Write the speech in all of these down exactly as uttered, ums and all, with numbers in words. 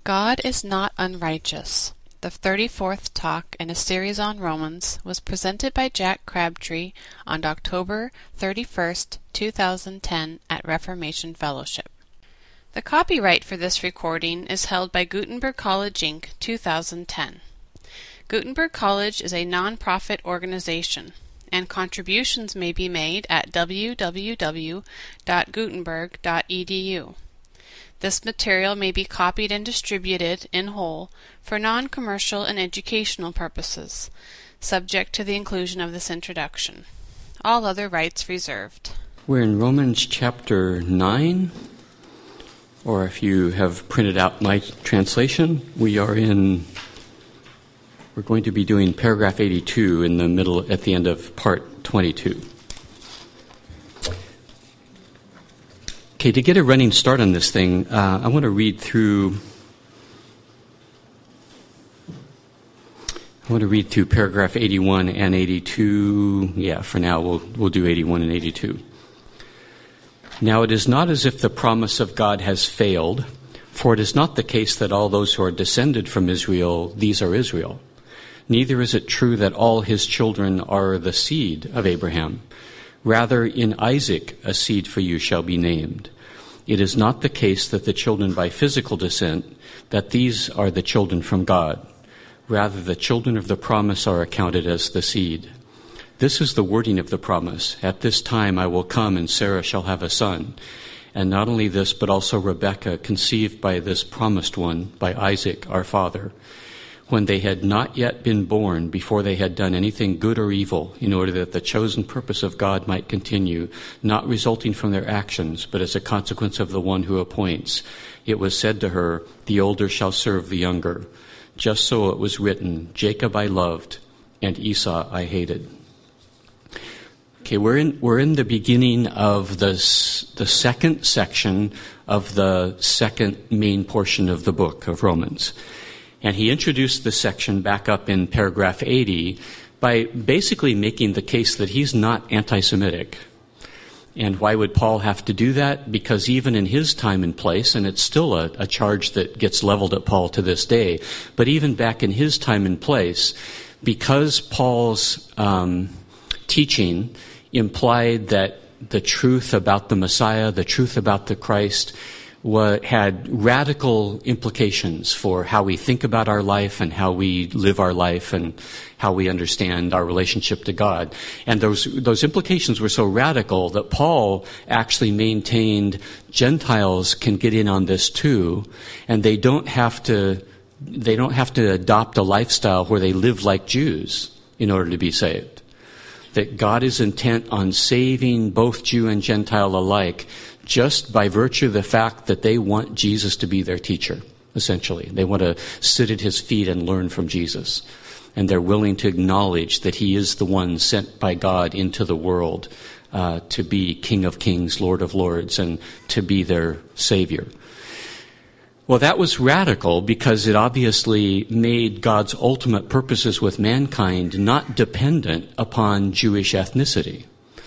God is not unrighteous. The thirty-fourth talk in a series on Romans was presented by Jack Crabtree on October thirty-first, two thousand ten at Reformation Fellowship. The copyright for this recording is held by Gutenberg College, Incorporated, two thousand ten. Gutenberg College is a non-profit organization, and contributions may be made at w w w dot gutenberg dot e d u. This material may be copied and distributed in whole for non-commercial and educational purposes, subject to the inclusion of this introduction. All other rights reserved. We're in Romans chapter nine, or if you have printed out my translation, we are in, we're going to be doing paragraph eighty-two in the middle, at the end of part twenty-two. Okay, to get a running start on this thing, uh, I want to read through. I want to read through paragraph eighty-one and eighty-two. Yeah, for now we'll we'll do eighty-one and eighty-two. Now it is not as if the promise of God has failed, for it is not the case that all those who are descended from Israel, these are Israel. Neither is it true that all his children are the seed of Abraham. Rather, in Isaac a seed for you shall be named. It is not the case that the children by physical descent, that these are the children from God. Rather, the children of the promise are accounted as the seed. This is the wording of the promise. At this time I will come, and Sarah shall have a son. And not only this, but also Rebekah, conceived by this promised one, by Isaac our father, when they had not yet been born, before they had done anything good or evil, in order that the chosen purpose of God might continue, not resulting from their actions, but as a consequence of the one who appoints. It was said to her, the older shall serve the younger. Just so it was written, Jacob I loved, and Esau I hated. Okay, we're in we're in the beginning of the the second section of the second main portion of the book of Romans. And he introduced this section back up in paragraph eighty by basically making the case that he's not anti-Semitic. And why would Paul have to do that? Because even in his time and place, and it's still a, a charge that gets leveled at Paul to this day, but even back in his time and place, because Paul's um, teaching implied that the truth about the Messiah, the truth about the Christ, What had radical implications for how we think about our life and how we live our life and how we understand our relationship to God. And those those implications were so radical that Paul actually maintained Gentiles can get in on this too, and they don't have to they don't have to adopt a lifestyle where they live like Jews in order to be saved. That God is intent on saving both Jew and Gentile alike, just by virtue of the fact that they want Jesus to be their teacher, essentially. They want to sit at his feet and learn from Jesus. And they're willing to acknowledge that he is the one sent by God into the world uh, to be King of Kings, Lord of Lords, and to be their Savior. Well, that was radical because it obviously made God's ultimate purposes with mankind not dependent upon Jewish ethnicity.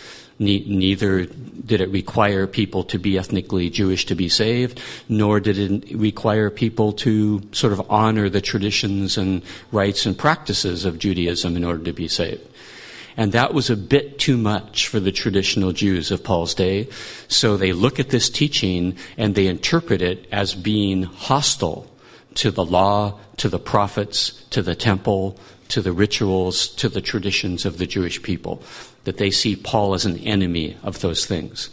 Neither did it require people to be ethnically Jewish to be saved, nor did it require people to sort of honor the traditions and rites and practices of Judaism in order to be saved. And that was a bit too much for the traditional Jews of Paul's day. So they look at this teaching and they interpret it as being hostile to the law, to the prophets, to the temple, to the rituals, to the traditions of the Jewish people. That they see Paul as an enemy of those things.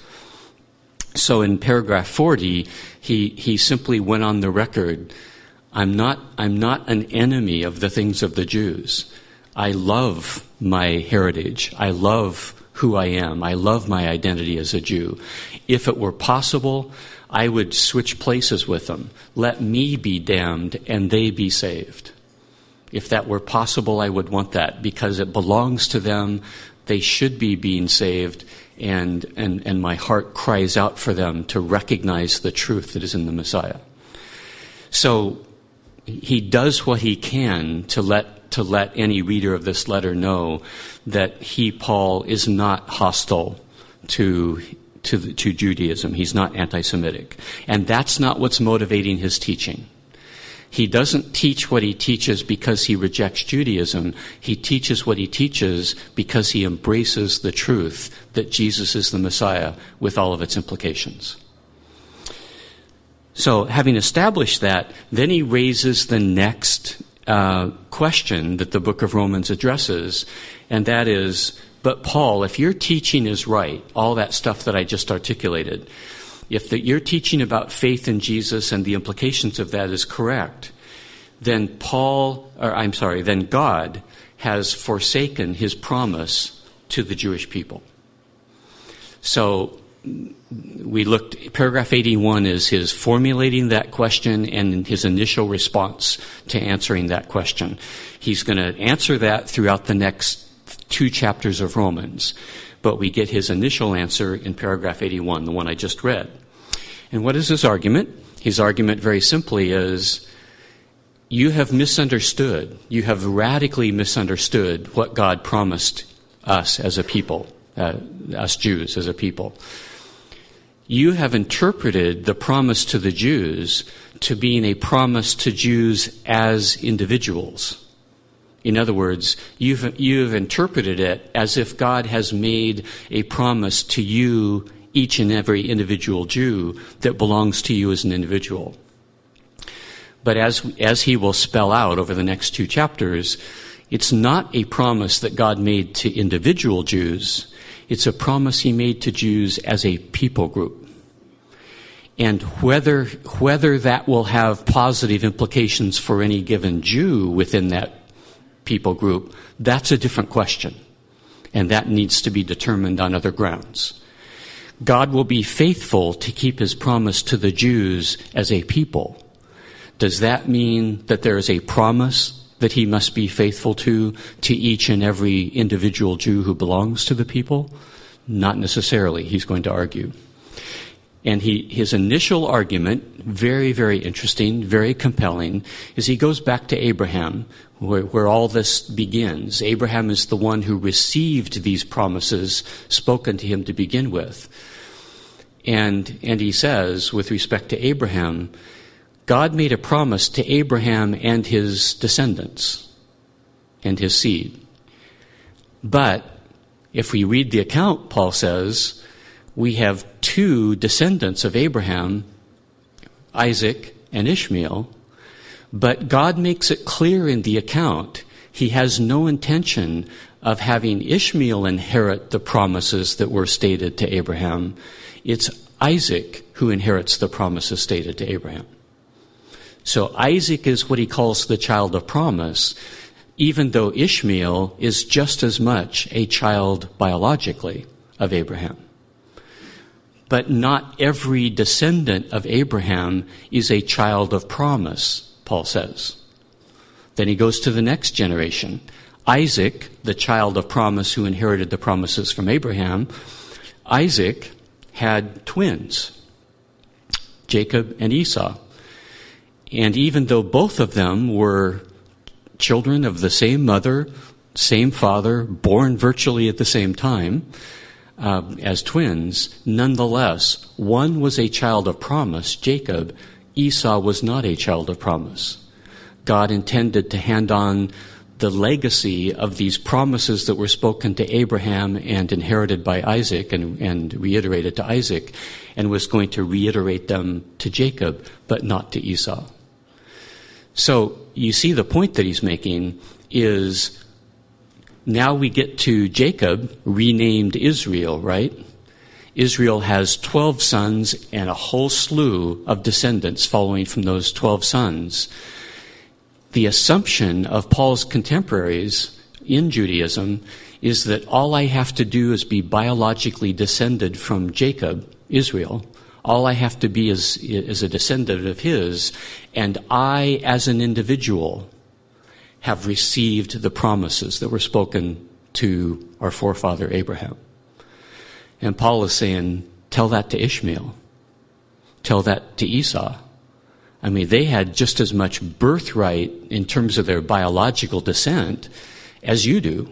So in paragraph forty, he, he simply went on the record, I'm not, I'm not an enemy of the things of the Jews. I love my heritage. I love who I am. I love my identity as a Jew. If it were possible, I would switch places with them. Let me be damned and they be saved. If that were possible, I would want that because it belongs to them. They should be being saved, and, and, and my heart cries out for them to recognize the truth that is in the Messiah. So he does what he can to let to let any reader of this letter know that he, Paul, is not hostile to to, to Judaism. He's not anti-Semitic. And that's not what's motivating his teaching. He doesn't teach what he teaches because he rejects Judaism. He teaches what he teaches because he embraces the truth that Jesus is the Messiah with all of its implications. So, having established that, then he raises the next uh, question that the book of Romans addresses, and that is, but Paul, if your teaching is right, all that stuff that I just articulated, if the, your teaching about faith in Jesus and the implications of that is correct, then Paul, or I'm sorry, then God has forsaken his promise to the Jewish people. So we looked, paragraph eighty-one is his formulating that question and his initial response to answering that question. He's going to answer that throughout the next two chapters of Romans. But we get his initial answer in paragraph eighty-one, the one I just read. And what is his argument? His argument very simply is, you have misunderstood, you have radically misunderstood what God promised us as a people, uh, us Jews as a people. You have interpreted the promise to the Jews to being a promise to Jews as individuals. In other words, you've, you've interpreted it as if God has made a promise to you, each and every individual Jew, that belongs to you as an individual. But as, as he will spell out over the next two chapters, it's not a promise that God made to individual Jews. It's a promise he made to Jews as a people group. And whether, whether that will have positive implications for any given Jew within that people group, that's a different question. And that needs to be determined on other grounds. God will be faithful to keep his promise to the Jews as a people. Does that mean that there is a promise that he must be faithful to, to each and every individual Jew who belongs to the people? Not necessarily, he's going to argue. And he, his initial argument, very, very interesting, very compelling, is he goes back to Abraham, where, where all this begins. Abraham is the one who received these promises spoken to him to begin with. And, and he says, with respect to Abraham, God made a promise to Abraham and his descendants and his seed. But if we read the account, Paul says, we have two descendants of Abraham, Isaac and Ishmael, but God makes it clear in the account he has no intention of having Ishmael inherit the promises that were stated to Abraham. It's Isaac who inherits the promises stated to Abraham. So Isaac is what he calls the child of promise, even though Ishmael is just as much a child biologically of Abraham. But not every descendant of Abraham is a child of promise, Paul says. Then he goes to the next generation. Isaac, the child of promise who inherited the promises from Abraham, Isaac had twins, Jacob and Esau. And even though both of them were children of the same mother, same father, born virtually at the same time, uh, as twins, nonetheless, one was a child of promise, Jacob. Esau was not a child of promise. God intended to hand on the legacy of these promises that were spoken to Abraham and inherited by Isaac and, and reiterated to Isaac, and was going to reiterate them to Jacob, but not to Esau. So you see the point that he's making is now we get to Jacob, renamed Israel, right? Israel has twelve sons and a whole slew of descendants following from those twelve sons. The assumption of Paul's contemporaries in Judaism is that all I have to do is be biologically descended from Jacob, Israel. All I have to be is, is a descendant of his, and I, as an individual, have received the promises that were spoken to our forefather Abraham. And Paul is saying, tell that to Ishmael. Tell that to Esau. I mean, they had just as much birthright in terms of their biological descent as you do.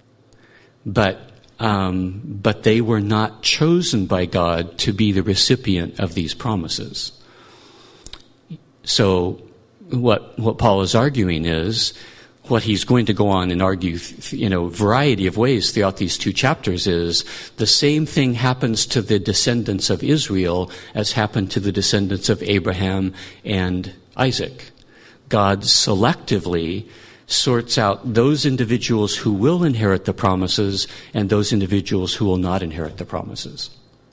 But Um, but they were not chosen by God to be the recipient of these promises. So what what Paul is arguing is, what he's going to go on and argue, you know, variety of ways throughout these two chapters is the same thing happens to the descendants of Israel as happened to the descendants of Abraham and Isaac. God selectively sorts out those individuals who will inherit the promises and those individuals who will not inherit the promises.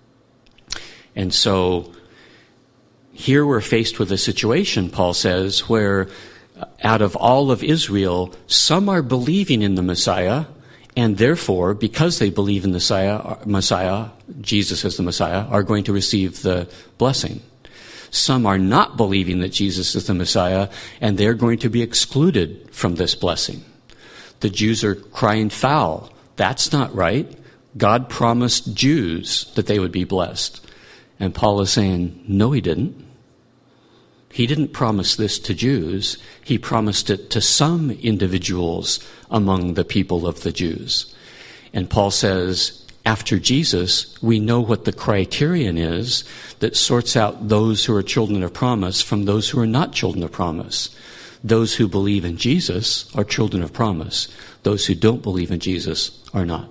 And so here we're faced with a situation, Paul says, where out of all of Israel, some are believing in the Messiah, and therefore, because they believe in the Messiah, Messiah, Jesus as the Messiah, are going to receive the blessing. Some are not believing that Jesus is the Messiah, and they're going to be excluded from this blessing. The Jews are crying foul. That's not right. God promised Jews that they would be blessed. And Paul is saying, no, he didn't. He didn't promise this to Jews. He promised it to some individuals among the people of the Jews. And Paul says, after Jesus, we know what the criterion is that sorts out those who are children of promise from those who are not children of promise. Those who believe in Jesus are children of promise. Those who don't believe in Jesus are not.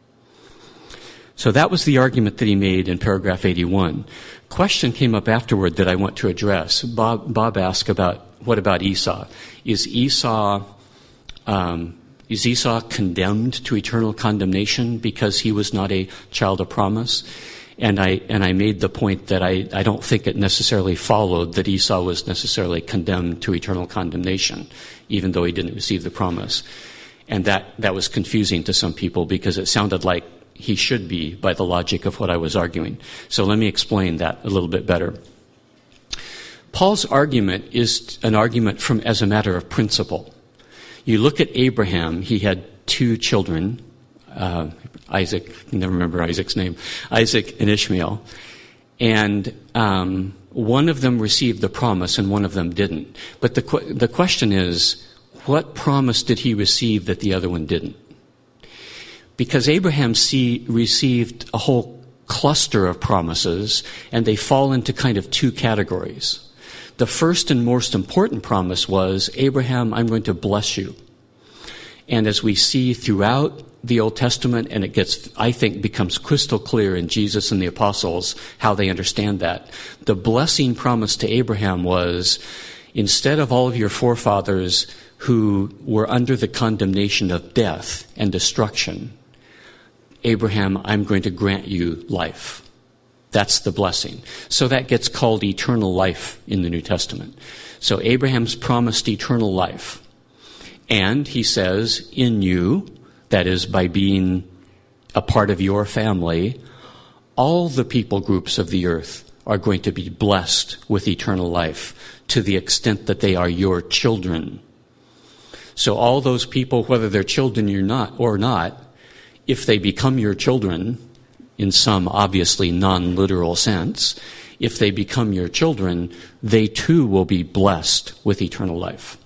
So that was the argument that he made in paragraph eighty-one. Question came up afterward that I want to address. Bob, Bob asked about, what about Esau? Is Esau, um, is Esau condemned to eternal condemnation because he was not a child of promise? And I, and I made the point that I, I don't think it necessarily followed that Esau was necessarily condemned to eternal condemnation, even though he didn't receive the promise. And that, that was confusing to some people because it sounded like he should be by the logic of what I was arguing. So let me explain that a little bit better. Paul's argument is an argument from as a matter of principle. You look at Abraham, he had two children, uh, Isaac, I never remember Isaac's name, Isaac and Ishmael. And um, one of them received the promise and one of them didn't. But the qu- the question is, what promise did he receive that the other one didn't? Because Abraham see, received a whole cluster of promises, and they fall into kind of two categories. The first and most important promise was, Abraham, I'm going to bless you. And as we see throughout the Old Testament, and it gets, I think, becomes crystal clear in Jesus and the apostles how they understand that, the blessing promised to Abraham was, instead of all of your forefathers who were under the condemnation of death and destruction, Abraham, I'm going to grant you life. That's the blessing. So that gets called eternal life in the New Testament. So Abraham's promised eternal life. And he says, in you, that is by being a part of your family, all the people groups of the earth are going to be blessed with eternal life to the extent that they are your children. So all those people, whether they're children or not, or not, if they become your children, in some obviously non-literal sense, if they become your children, they too will be blessed with eternal life.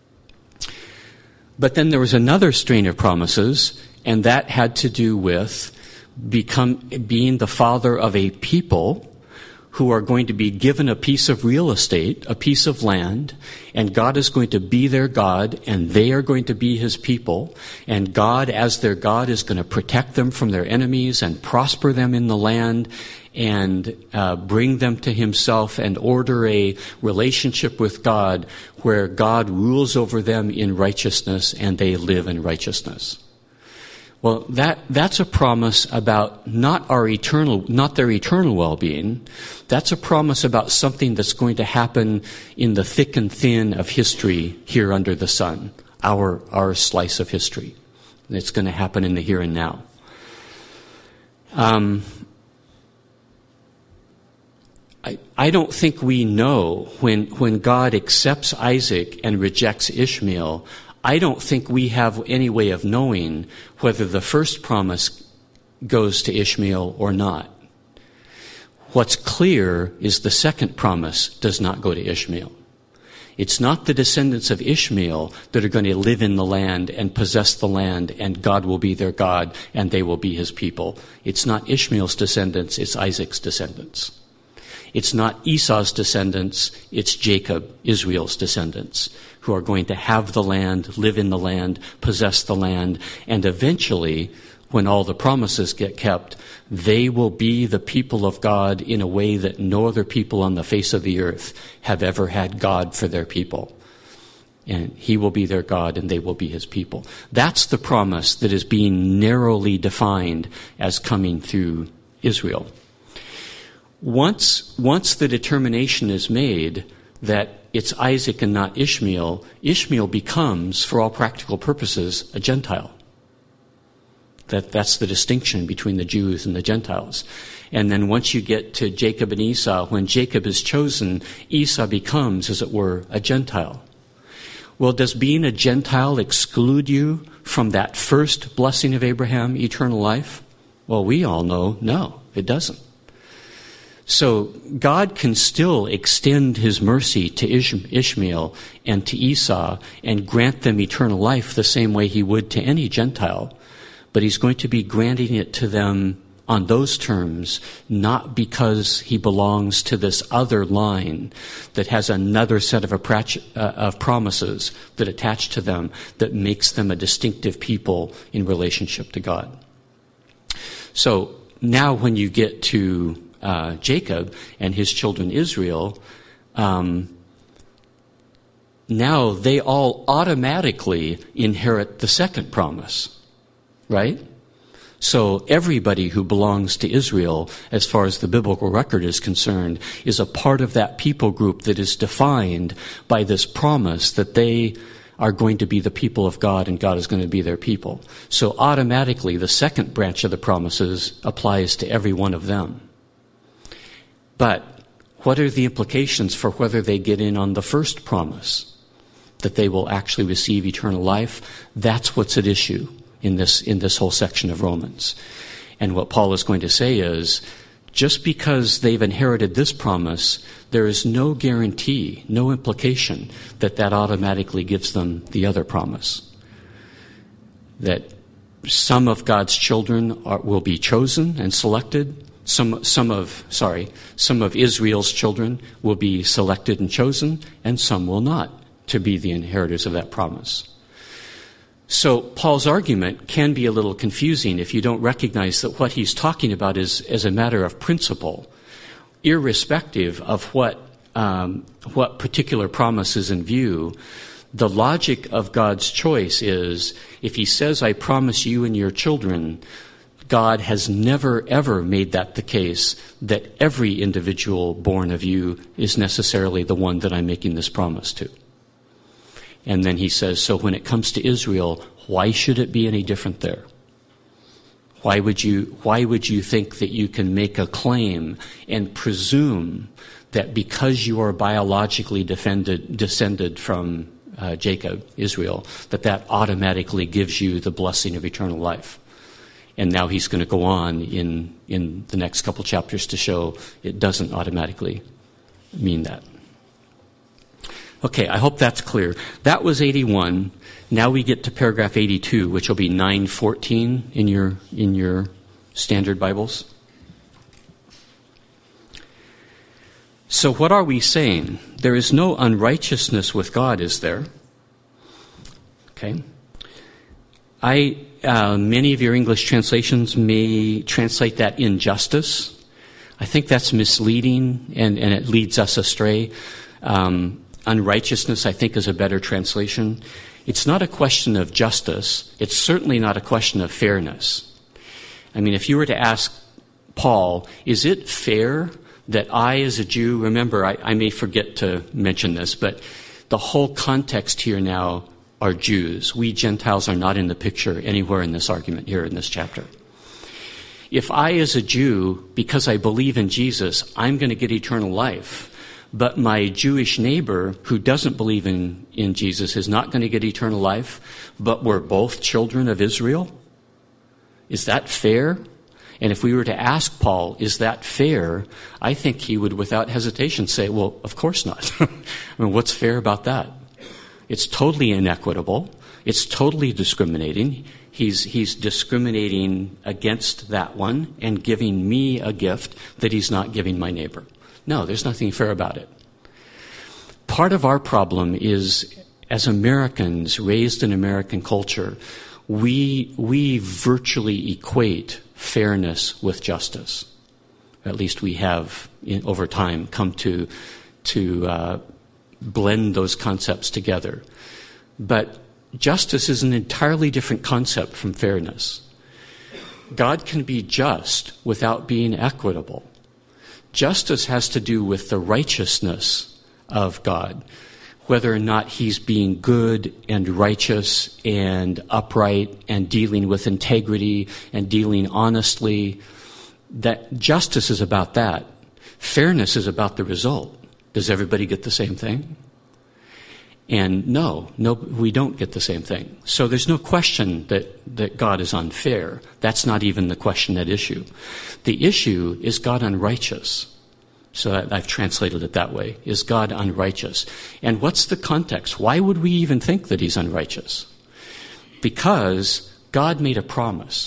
But then there was another strain of promises, and that had to do with become being the father of a people who are going to be given a piece of real estate, a piece of land, and God is going to be their God, and they are going to be his people, and God, as their God, is going to protect them from their enemies and prosper them in the land and uh, bring them to himself and order a relationship with God where God rules over them in righteousness and they live in righteousness. Well, that, that's a promise about not our eternal, not their eternal well-being. That's a promise about something that's going to happen in the thick and thin of history here under the sun, our, our slice of history. It's going to happen in the here and now. Um, I, I don't think we know when, when God accepts Isaac and rejects Ishmael, I don't think we have any way of knowing whether the first promise goes to Ishmael or not. What's clear is the second promise does not go to Ishmael. It's not the descendants of Ishmael that are going to live in the land and possess the land, and God will be their God and they will be his people. It's not Ishmael's descendants, it's Isaac's descendants. It's not Esau's descendants, it's Jacob, Israel's descendants, who are going to have the land, live in the land, possess the land, and eventually, when all the promises get kept, they will be the people of God in a way that no other people on the face of the earth have ever had God for their people. And he will be their God and they will be his people. That's the promise that is being narrowly defined as coming through Israel. Once, once the determination is made that it's Isaac and not Ishmael, Ishmael becomes, for all practical purposes, a Gentile. That, that's the distinction between the Jews and the Gentiles. And then once you get to Jacob and Esau, when Jacob is chosen, Esau becomes, as it were, a Gentile. Well, does being a Gentile exclude you from that first blessing of Abraham, eternal life? Well, we all know, no, it doesn't. So God can still extend his mercy to Ish- Ishmael and to Esau and grant them eternal life the same way he would to any Gentile. But he's going to be granting it to them on those terms, not because he belongs to this other line that has another set of, appra- uh, of promises that attach to them that makes them a distinctive people in relationship to God. So now when you get to uh, Jacob and his children Israel, um, now they all automatically inherit the second promise, right? So everybody who belongs to Israel, as far as the biblical record is concerned, is a part of that people group that is defined by this promise that they are going to be the people of God and God is going to be their people. So automatically, the second branch of the promises applies to every one of them. But what are the implications for whether they get in on the first promise, that they will actually receive eternal life? That's what's at issue in this in this whole section of Romans. And what Paul is going to say is, just because they've inherited this promise, there is no guarantee, no implication that that automatically gives them the other promise. That some of God's children are, will be chosen and selected. Some, some of, sorry, some of Israel's children will be selected and chosen, and some will not, to be the inheritors of that promise. So Paul's argument can be a little confusing if you don't recognize that what he's talking about is as a matter of principle, irrespective of what um, what particular promise is in view. The logic of God's choice is, if he says, I promise you and your children, God has never, ever made that the case that every individual born of you is necessarily the one that I'm making this promise to. And then he says, so when it comes to Israel, why should it be any different there? Why would you, why would you think that you can make a claim and presume that because you are biologically defended, descended from uh, Jacob, Israel, that that automatically gives you the blessing of eternal life? And now he's going to go on in, in the next couple chapters to show it doesn't automatically mean that. Okay, I hope that's clear. That was eighty-one. Now we get to paragraph eighty-two, which will be nine fourteen in your in your standard Bibles. So what are we saying? There is no unrighteousness with God, is there? Okay. I uh, many of your English translations may translate that injustice. I think that's misleading, and, and it leads us astray. Um, Unrighteousness, I think, is a better translation. It's not a question of justice. It's certainly not a question of fairness. I mean, if you were to ask Paul, is it fair that I, as a Jew, remember, I, I may forget to mention this, but the whole context here now are Jews. We Gentiles are not in the picture anywhere in this argument here in this chapter. If I, as a Jew, because I believe in Jesus, I'm going to get eternal life, but my Jewish neighbor who doesn't believe in, in Jesus is not going to get eternal life, but we're both children of Israel? Is that fair? And if we were to ask Paul, is that fair? I think he would without hesitation say, well, of course not. I mean, what's fair about that? It's totally inequitable. It's totally discriminating. He's, he's discriminating against that one and giving me a gift that he's not giving my neighbor. No, there's nothing fair about it. Part of our problem is, as Americans raised in American culture, we we virtually equate fairness with justice. At least we have, in, over time, come to to uh, blend those concepts together. But justice is an entirely different concept from fairness. God can be just without being equitable. Justice has to do with the righteousness of God, whether or not he's being good and righteous and upright and dealing with integrity and dealing honestly. That justice is about that. Fairness is about the result. Does everybody get the same thing? And no, no, we don't get the same thing. So there's no question that, that God is unfair. That's not even the question at issue. The issue is God unrighteous. So that, I've translated it that way. Is God unrighteous? And what's the context? Why would we even think that he's unrighteous? Because God made a promise.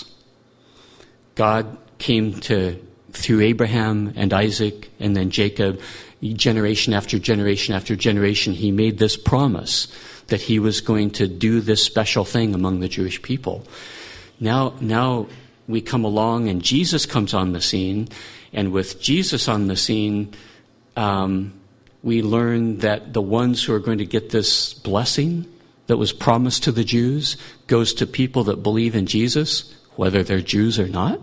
God came to, through Abraham and Isaac and then Jacob, generation after generation after generation, he made this promise that he was going to do this special thing among the Jewish people. Now, now we come along and Jesus comes on the scene, and with Jesus on the scene, um, we learn that the ones who are going to get this blessing that was promised to the Jews goes to people that believe in Jesus, whether they're Jews or not,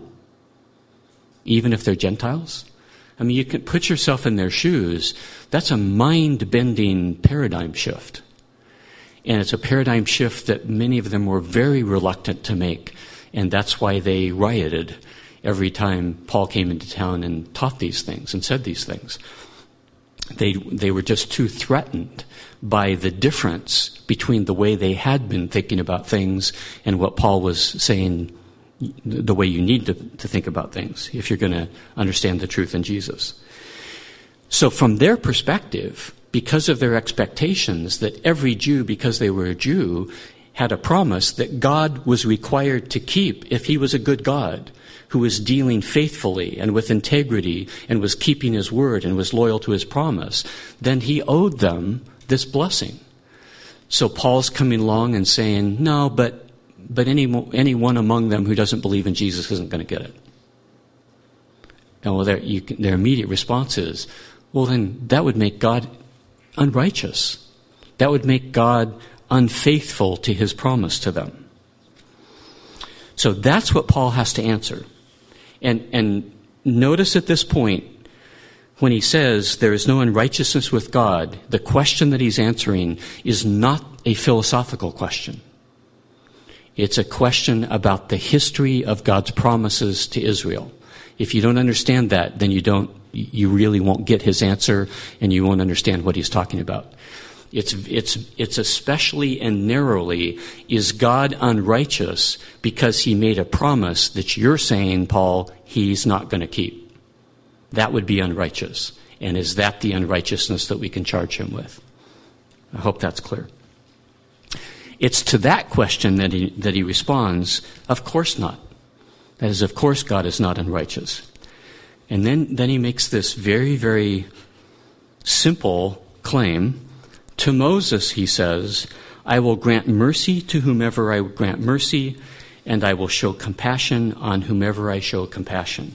even if they're Gentiles. I mean, you can put yourself in their shoes. That's a mind-bending paradigm shift. And it's a paradigm shift that many of them were very reluctant to make. And that's why they rioted every time Paul came into town and taught these things and said these things. They, they were just too threatened by the difference between the way they had been thinking about things and what Paul was saying, the way you need to, to think about things if you're going to understand the truth in Jesus. So from their perspective, because of their expectations that every Jew, because they were a Jew, had a promise that God was required to keep if he was a good God who was dealing faithfully and with integrity and was keeping his word and was loyal to his promise, then he owed them this blessing. So Paul's coming along and saying, no, but But any anyone among them who doesn't believe in Jesus isn't going to get it. And well, their, you, their immediate response is, well, then that would make God unrighteous. That would make God unfaithful to his promise to them. So that's what Paul has to answer. And, and notice at this point, when he says there is no unrighteousness with God, the question that he's answering is not a philosophical question. It's a question about the history of God's promises to Israel. If you don't understand that, then you don't, you really won't get his answer, and you won't understand what he's talking about. It's, it's, it's especially and narrowly, is God unrighteous because he made a promise that you're saying, Paul, he's not going to keep? That would be unrighteous. And is that the unrighteousness that we can charge him with? I hope that's clear. It's to that question that he, that he responds, of course not. That is, of course God is not unrighteous. And then, then he makes this very, very simple claim. To Moses, he says, I will grant mercy to whomever I grant mercy, and I will show compassion on whomever I show compassion.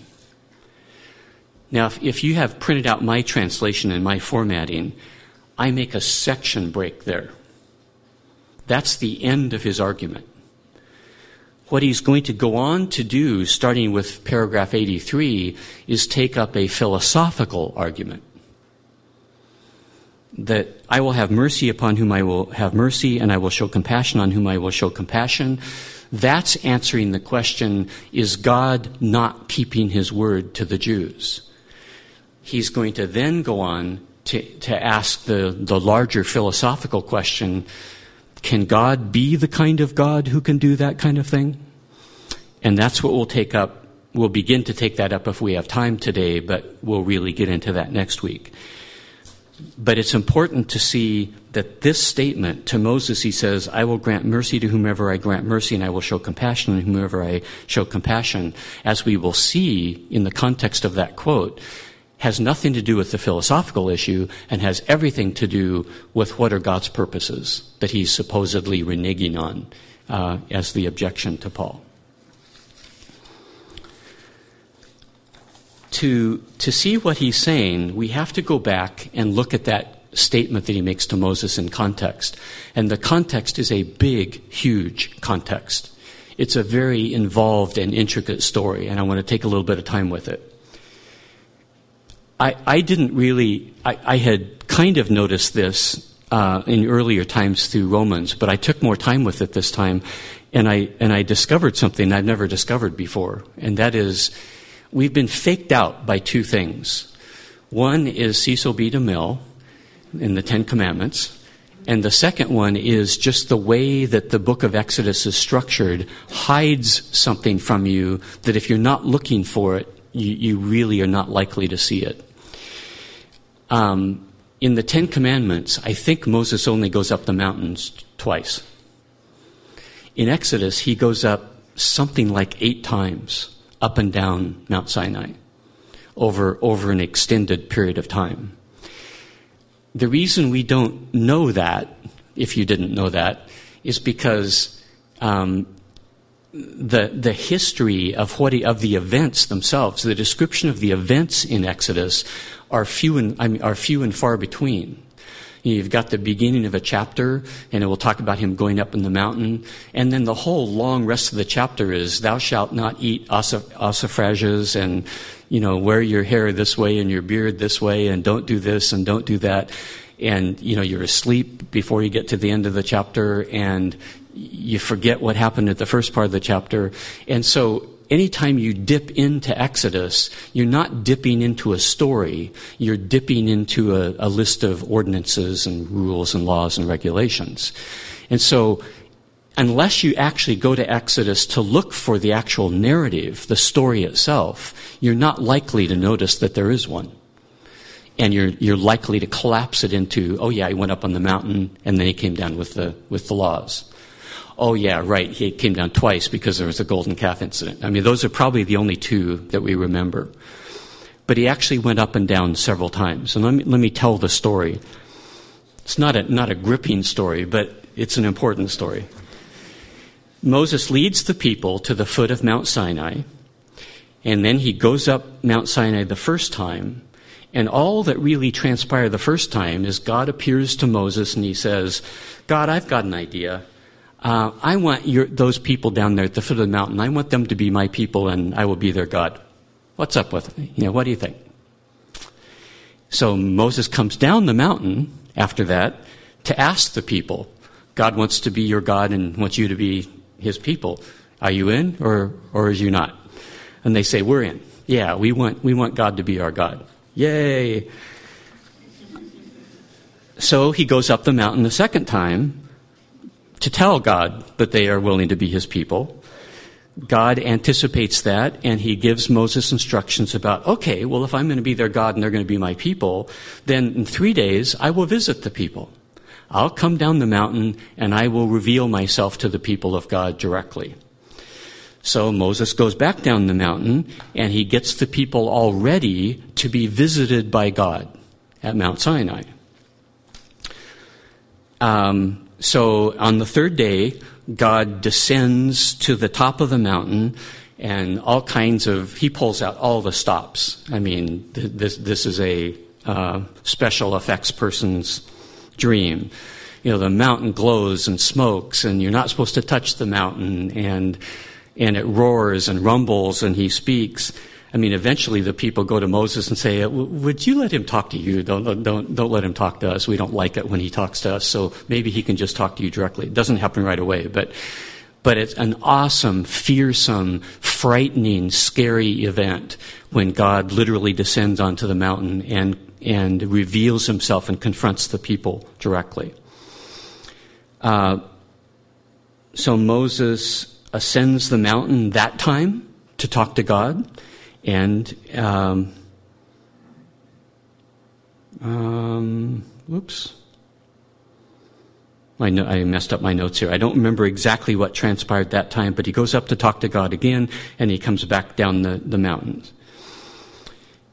Now, if, if you have printed out my translation and my formatting, I make a section break there. That's the end of his argument. What he's going to go on to do, starting with paragraph eighty-three, is take up a philosophical argument. That I will have mercy upon whom I will have mercy, and I will show compassion on whom I will show compassion. That's answering the question, is God not keeping his word to the Jews? He's going to then go on to, to ask the, the larger philosophical question, can God be the kind of God who can do that kind of thing? And that's what we'll take up. We'll begin to take that up if we have time today, but we'll really get into that next week. But it's important to see that this statement to Moses, he says, I will grant mercy to whomever I grant mercy, and I will show compassion to whomever I show compassion. As we will see in the context of that quote, has nothing to do with the philosophical issue and has everything to do with what are God's purposes that he's supposedly reneging on uh, as the objection to Paul. To, to see what he's saying, we have to go back and look at that statement that he makes to Moses in context. And the context is a big, huge context. It's a very involved and intricate story, and I want to take a little bit of time with it. I, I didn't really, I, I had kind of noticed this uh, in earlier times through Romans, but I took more time with it this time, and I and I discovered something I've never discovered before, and that is we've been faked out by two things. One is Cecil B. DeMille in the Ten Commandments, and the second one is just the way that the book of Exodus is structured hides something from you that if you're not looking for it, you, you really are not likely to see it. Um, in the Ten Commandments, I think Moses only goes up the mountains twice. In Exodus, he goes up something like eight times up and down Mount Sinai over, over an extended period of time. The reason we don't know that, if you didn't know that, is because um, the the history of what he, of the events themselves, the description of the events in Exodus, are few and I mean, are few and far between. You've got the beginning of a chapter, and it will talk about him going up in the mountain, and then the whole long rest of the chapter is, "Thou shalt not eat ossifrages, and you know, wear your hair this way and your beard this way, and don't do this and don't do that." And you know, you're asleep before you get to the end of the chapter, and you forget what happened at the first part of the chapter. And so anytime you dip into Exodus, you're not dipping into a story, you're dipping into a, a list of ordinances and rules and laws and regulations. And so unless you actually go to Exodus to look for the actual narrative, the story itself, you're not likely to notice that there is one. And you're you're likely to collapse it into, oh yeah, he went up on the mountain and then he came down with the with the laws. Oh yeah, right, he came down twice because there was a golden calf incident. I mean, those are probably the only two that we remember. But he actually went up and down several times. And let me let me tell the story. It's not a not a gripping story, but it's an important story. Moses leads the people to the foot of Mount Sinai, and then he goes up Mount Sinai the first time, and all that really transpired the first time is God appears to Moses and he says, "God, I've got an idea. Uh, I want your, those people down there at the foot of the mountain, I want them to be my people and I will be their God. What's up with it? You know, what do you think?" So Moses comes down the mountain after that to ask the people, God wants to be your God and wants you to be his people. Are you in or, or are you not? And they say, we're in. Yeah, we want, we want God to be our God. Yay. So he goes up the mountain the second time to tell God that they are willing to be his people. God anticipates that, and he gives Moses instructions about, okay, well, if I'm going to be their God and they're going to be my people, then in three days I will visit the people. I'll come down the mountain and I will reveal myself to the people of God directly. So Moses goes back down the mountain and he gets the people all ready to be visited by God at Mount Sinai. Um, so on the third day, God descends to the top of the mountain and all kinds of, he pulls out all the stops. I mean, th- this, this is a uh, special effects person's dream. You know, the mountain glows and smokes and you're not supposed to touch the mountain, and and it roars and rumbles and he speaks. I mean, eventually the people go to Moses and say, would you let him talk to you? Don't, don't, don't let him talk to us. We don't like it when he talks to us, so maybe he can just talk to you directly. It doesn't happen right away, but, but it's an awesome, fearsome, frightening, scary event when God literally descends onto the mountain and, and reveals himself and confronts the people directly. Uh, so Moses ascends the mountain that time to talk to God. And, um, um, whoops. I, no, I messed up my notes here. I don't remember exactly what transpired that time, but he goes up to talk to God again, and he comes back down the, the mountains.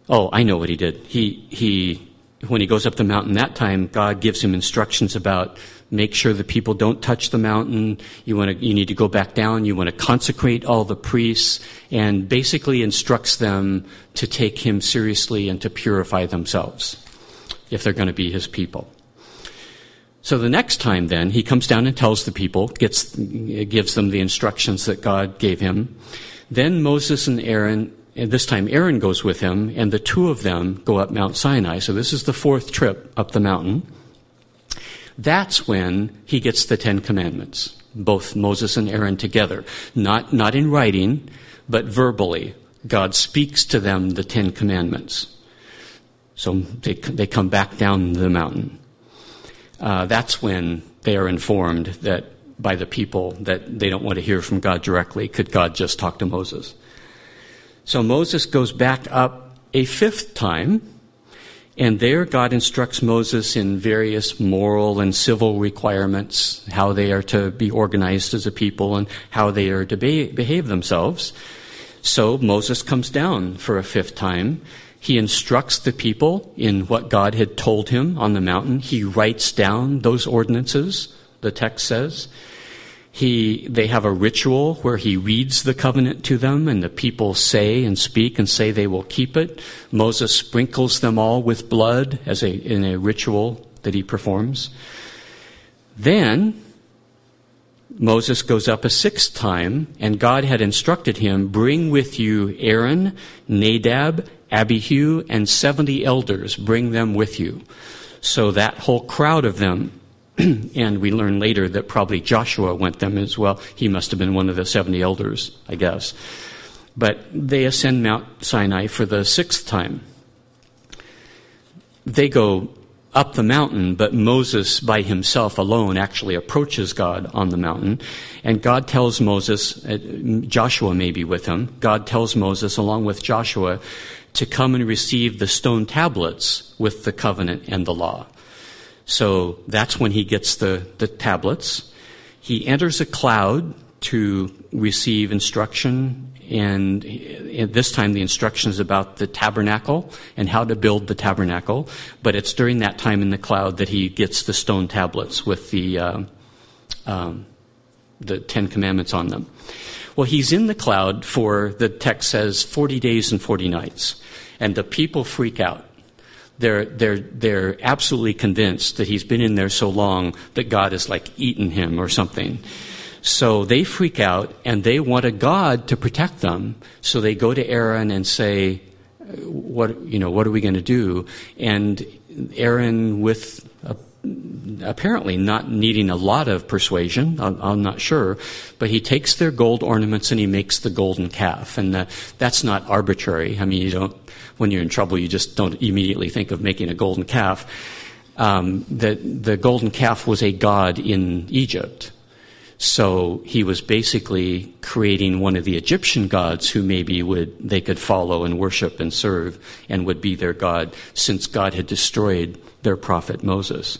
Oh, I know what he did. He, he, when he goes up the mountain that time, God gives him instructions about make sure the people don't touch the mountain. You want to, you need to go back down. You want to consecrate all the priests, and basically instructs them to take him seriously and to purify themselves if they're going to be his people. So the next time then, he comes down and tells the people, gets, gives them the instructions that God gave him. Then Moses and Aaron, and this time Aaron goes with him, and the two of them go up Mount Sinai. So this is the fourth trip up the mountain. That's when he gets the Ten Commandments, both Moses and Aaron together. Not, not in writing, but verbally. God speaks to them the Ten Commandments. So they, they come back down the mountain. Uh, that's when they are informed that by the people that they don't want to hear from God directly. Could God just talk to Moses? So Moses goes back up a fifth time, and there God instructs Moses in various moral and civil requirements, how they are to be organized as a people and how they are to be, behave themselves. So Moses comes down for a fifth time. He instructs the people in what God had told him on the mountain. He writes down those ordinances, the text says. He, they have a ritual where he reads the covenant to them, and the people say and speak and say they will keep it. Moses sprinkles them all with blood as a, in a ritual that he performs. Then Moses goes up a sixth time, and God had instructed him, bring with you Aaron, Nadab, Abihu, and seventy elders. Bring them with you. So that whole crowd of them, and we learn later that probably Joshua went them as well. He must have been one of the seventy elders, I guess. But they ascend Mount Sinai for the sixth time. They go up the mountain, but Moses by himself alone actually approaches God on the mountain. And God tells Moses, uh, Joshua may be with him, God tells Moses along with Joshua to come and receive the stone tablets with the covenant and the law. So that's when he gets the, the tablets. He enters a cloud to receive instruction, and this time the instruction is about the tabernacle and how to build the tabernacle. But it's during that time in the cloud that he gets the stone tablets with the uh, um, the Ten Commandments on them. Well, he's in the cloud for, the text says, forty days and forty nights, and the people freak out. They're, they're, they're absolutely convinced that he's been in there so long that God has like eaten him or something. So they freak out, and they want a God to protect them. So they go to Aaron and say, what, you know, what are we going to do? And Aaron, with a, apparently not needing a lot of persuasion, I'm, I'm not sure, but he takes their gold ornaments and he makes the golden calf. And the, that's not arbitrary. I mean, you don't, when you're in trouble, you just don't immediately think of making a golden calf. Um, the, the golden calf was a god in Egypt. So he was basically creating one of the Egyptian gods who maybe would, they could follow and worship and serve and would be their god, since God had destroyed their prophet Moses.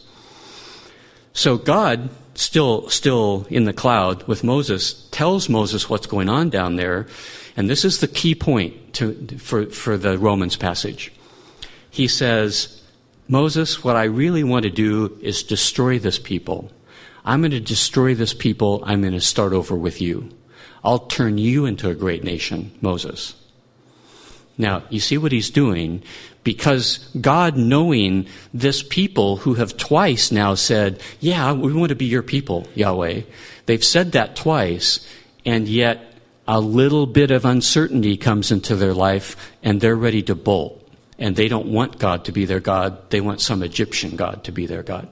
So God, still, still in the cloud with Moses, tells Moses what's going on down there. And this is the key point to, for, for the Romans passage. He says, Moses, what I really want to do is destroy this people. I'm going to destroy this people. I'm going to start over with you. I'll turn you into a great nation, Moses. Now, you see what he's doing? Because God, knowing this people who have twice now said, yeah, we want to be your people, Yahweh. They've said that twice, and yet a little bit of uncertainty comes into their life, and they're ready to bolt. And they don't want God to be their God. They want some Egyptian God to be their God.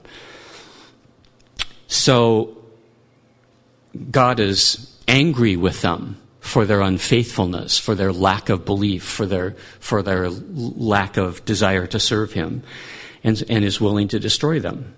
So God is angry with them for their unfaithfulness, for their lack of belief, for their for their lack of desire to serve him, and, and is willing to destroy them.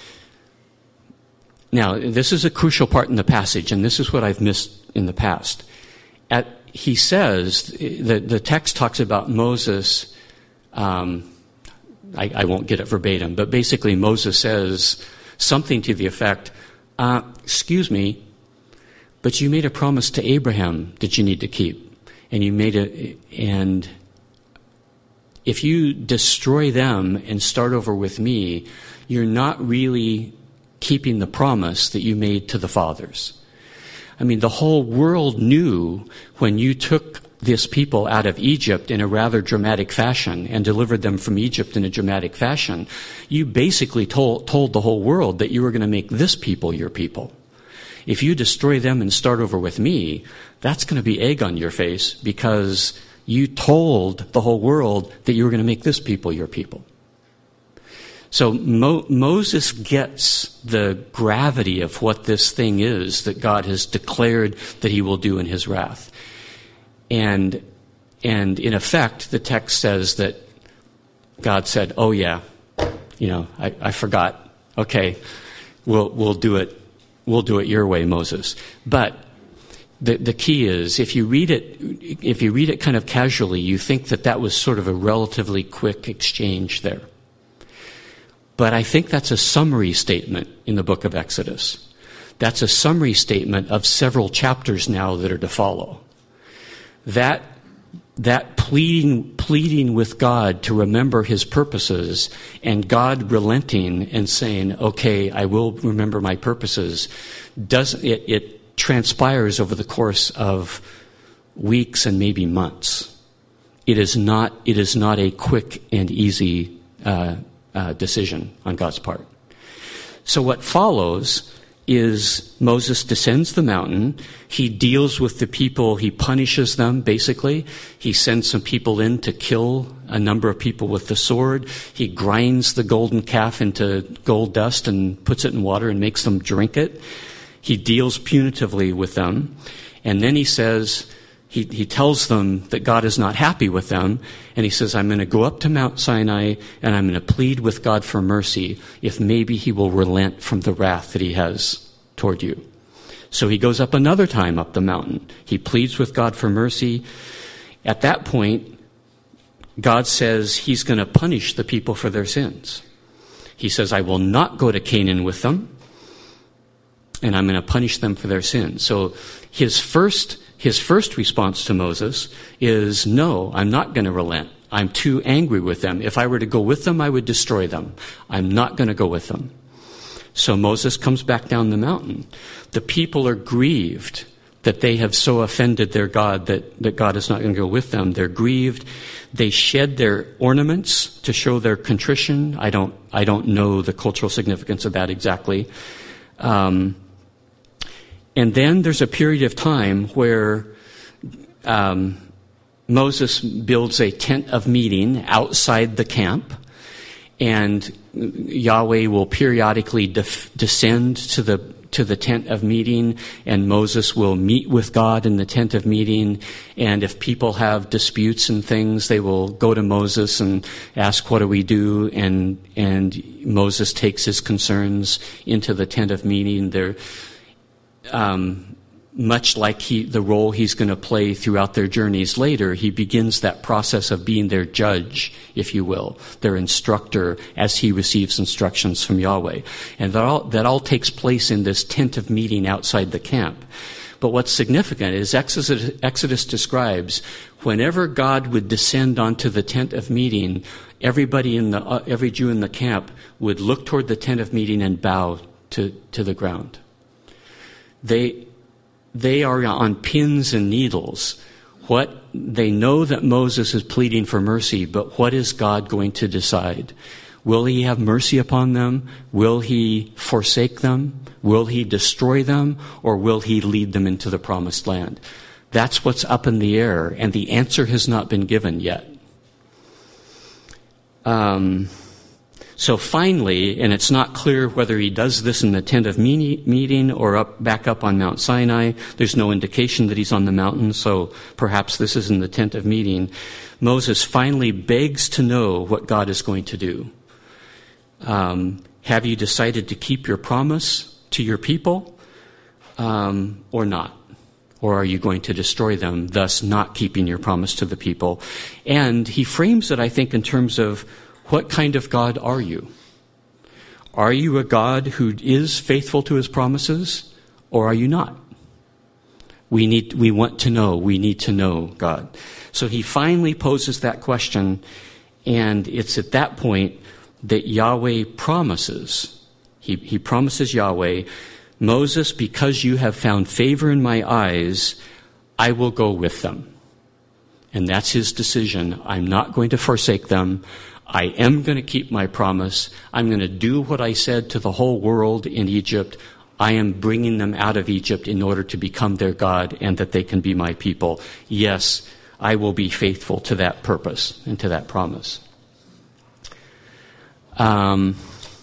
Now, this is a crucial part in the passage, and this is what I've missed in the past. At, he says, the, the text talks about Moses, um, I, I won't get it verbatim, but basically Moses says something to the effect, uh, excuse me, but you made a promise to Abraham that you need to keep. And you made it, and if you destroy them and start over with me, you're not really keeping the promise that you made to the fathers. I mean, the whole world knew when you took this people out of Egypt in a rather dramatic fashion and delivered them from Egypt in a dramatic fashion, you basically told, told the whole world that you were going to make this people your people. If you destroy them and start over with me, that's going to be egg on your face because you told the whole world that you were going to make this people your people. So Mo- Moses gets the gravity of what this thing is that God has declared that he will do in his wrath. And, and in effect, the text says that God said, oh yeah, you know, I, I forgot. Okay, we'll, we'll do it. We'll do it your way, Moses. But the, the key is, if you read it, if you read it kind of casually, you think that that was sort of a relatively quick exchange there. But I think that's a summary statement in the book of Exodus. That's a summary statement of several chapters now that are to follow. That, that pleading, pleading with God to remember his purposes and God relenting and saying, okay, I will remember my purposes, does, it, it transpires over the course of weeks and maybe months. It is not, it is not a quick and easy, uh, Uh, decision on God's part. So what follows is Moses descends the mountain. He deals with the people. He punishes them, basically. He sends some people in to kill a number of people with the sword. He grinds the golden calf into gold dust and puts it in water and makes them drink it. He deals punitively with them. And then he says, He, he tells them that God is not happy with them, and he says, I'm going to go up to Mount Sinai, and I'm going to plead with God for mercy, if maybe he will relent from the wrath that he has toward you. So he goes up another time up the mountain. He pleads with God for mercy. At that point, God says he's going to punish the people for their sins. He says, I will not go to Canaan with them, and I'm going to punish them for their sins. So his first His first response to Moses is, no, I'm not going to relent. I'm too angry with them. If I were to go with them, I would destroy them. I'm not going to go with them. So Moses comes back down the mountain. The people are grieved that they have so offended their God that, that God is not going to go with them. They're grieved. They shed their ornaments to show their contrition. I don't, I don't know the cultural significance of that exactly. Um, And then there's a period of time where um, Moses builds a tent of meeting outside the camp, and Yahweh will periodically def- descend to the to the tent of meeting, and Moses will meet with God in the tent of meeting. And if people have disputes and things, they will go to Moses and ask, what do we do? And and Moses takes his concerns into the tent of meeting. They're Um, much like he, the role he's going to play throughout their journeys later, he begins that process of being their judge, if you will, their instructor, as he receives instructions from Yahweh. And that all, that all takes place in this tent of meeting outside the camp. But what's significant is Exodus, Exodus describes whenever God would descend onto the tent of meeting, everybody in the, uh, every Jew in the camp would look toward the tent of meeting and bow to, to the ground. They, they are on pins and needles. What, they know that Moses is pleading for mercy, but what is God going to decide? Will he have mercy upon them? Will he forsake them? Will he destroy them? Or will he lead them into the promised land? That's what's up in the air, and the answer has not been given yet. Um... So finally, and it's not clear whether he does this in the tent of meeting or up, back up on Mount Sinai. There's no indication that he's on the mountain, so perhaps this is in the tent of meeting. Moses finally begs to know what God is going to do. Um, have you decided to keep your promise to your people, um, or not? Or are you going to destroy them, thus not keeping your promise to the people? And he frames it, I think, in terms of, what kind of God are you? Are you a God who is faithful to his promises, or are you not? We need, we want to know, we need to know God. So he finally poses that question, And it's at that point that Yahweh promises. He, he promises Yahweh, Moses, because you have found favor in my eyes, I will go with them. And that's his decision. I'm not going to forsake them. I am going to keep my promise. I'm going to do what I said to the whole world in Egypt. I am bringing them out of Egypt in order to become their God and that they can be my people. Yes, I will be faithful to that purpose and to that promise. Um,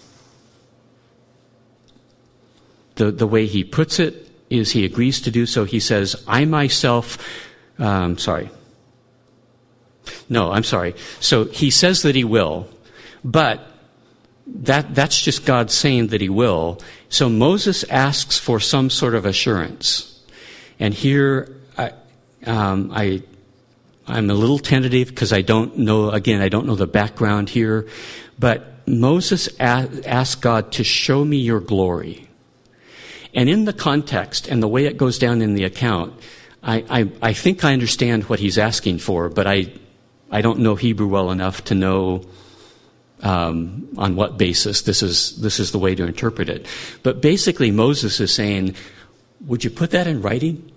the, the way he puts it is he agrees to do so. He says, I myself, um, sorry. No, I'm sorry. So he says that he will, but that that's just God saying that he will. So Moses asks for some sort of assurance. And here I, um, I, I'm a little tentative because I don't know, again, I don't know the background here. But Moses a- asked God to show me your glory. And in the context and the way it goes down in the account, I, I, I think I understand what he's asking for, but I, I don't know Hebrew well enough to know um, on what basis this is this is the way to interpret it. But basically, Moses is saying, "Would you put that in writing?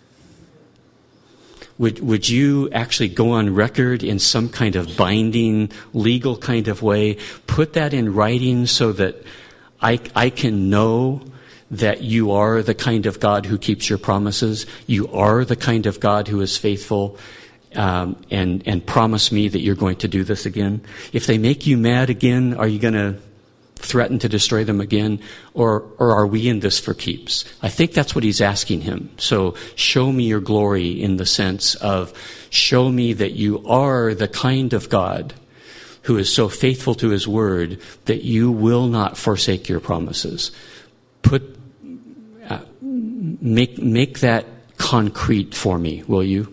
Would would you actually go on record in some kind of binding, legal kind of way? Put that in writing so that I I can know." That you are the kind of God who keeps your promises. You are the kind of God who is faithful, um, and and promise me that you're going to do this again. If they make you mad again, are you going to threaten to destroy them again, or or are we in this for keeps? I think that's what he's asking him. So show me your glory in the sense of show me that you are the kind of God who is so faithful to his word that you will not forsake your promises. Put Uh, make make that concrete for me, will you?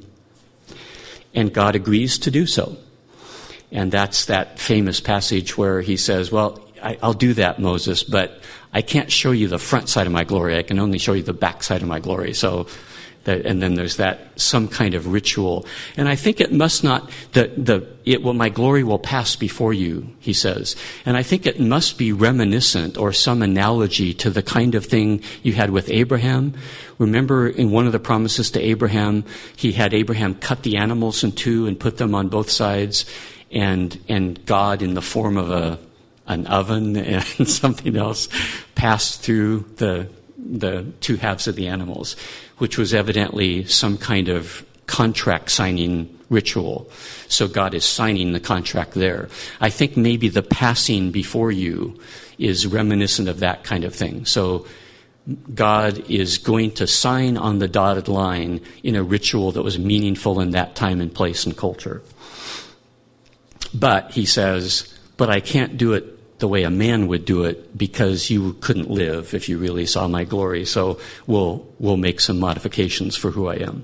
And God agrees to do so. And that's that famous passage where he says, well, I, I'll do that, Moses, but I can't show you the front side of my glory. I can only show you the back side of my glory. So, that, and then there's that some kind of ritual. And I think it must not, the, the, it will, my glory will pass before you, he says. And I think it must be reminiscent or some analogy to the kind of thing you had with Abraham. Remember in one of the promises to Abraham, he had Abraham cut the animals in two and put them on both sides. And, and God in the form of a, an oven and something else passed through the, the two halves of the animals, which was evidently some kind of contract signing ritual. So God is signing the contract there. I think maybe the passing before you is reminiscent of that kind of thing. So God is going to sign on the dotted line in a ritual that was meaningful in that time and place and culture. But he says, but I can't do it the way a man would do it because you couldn't live if you really saw my glory. So we'll we'll make some modifications for who I am.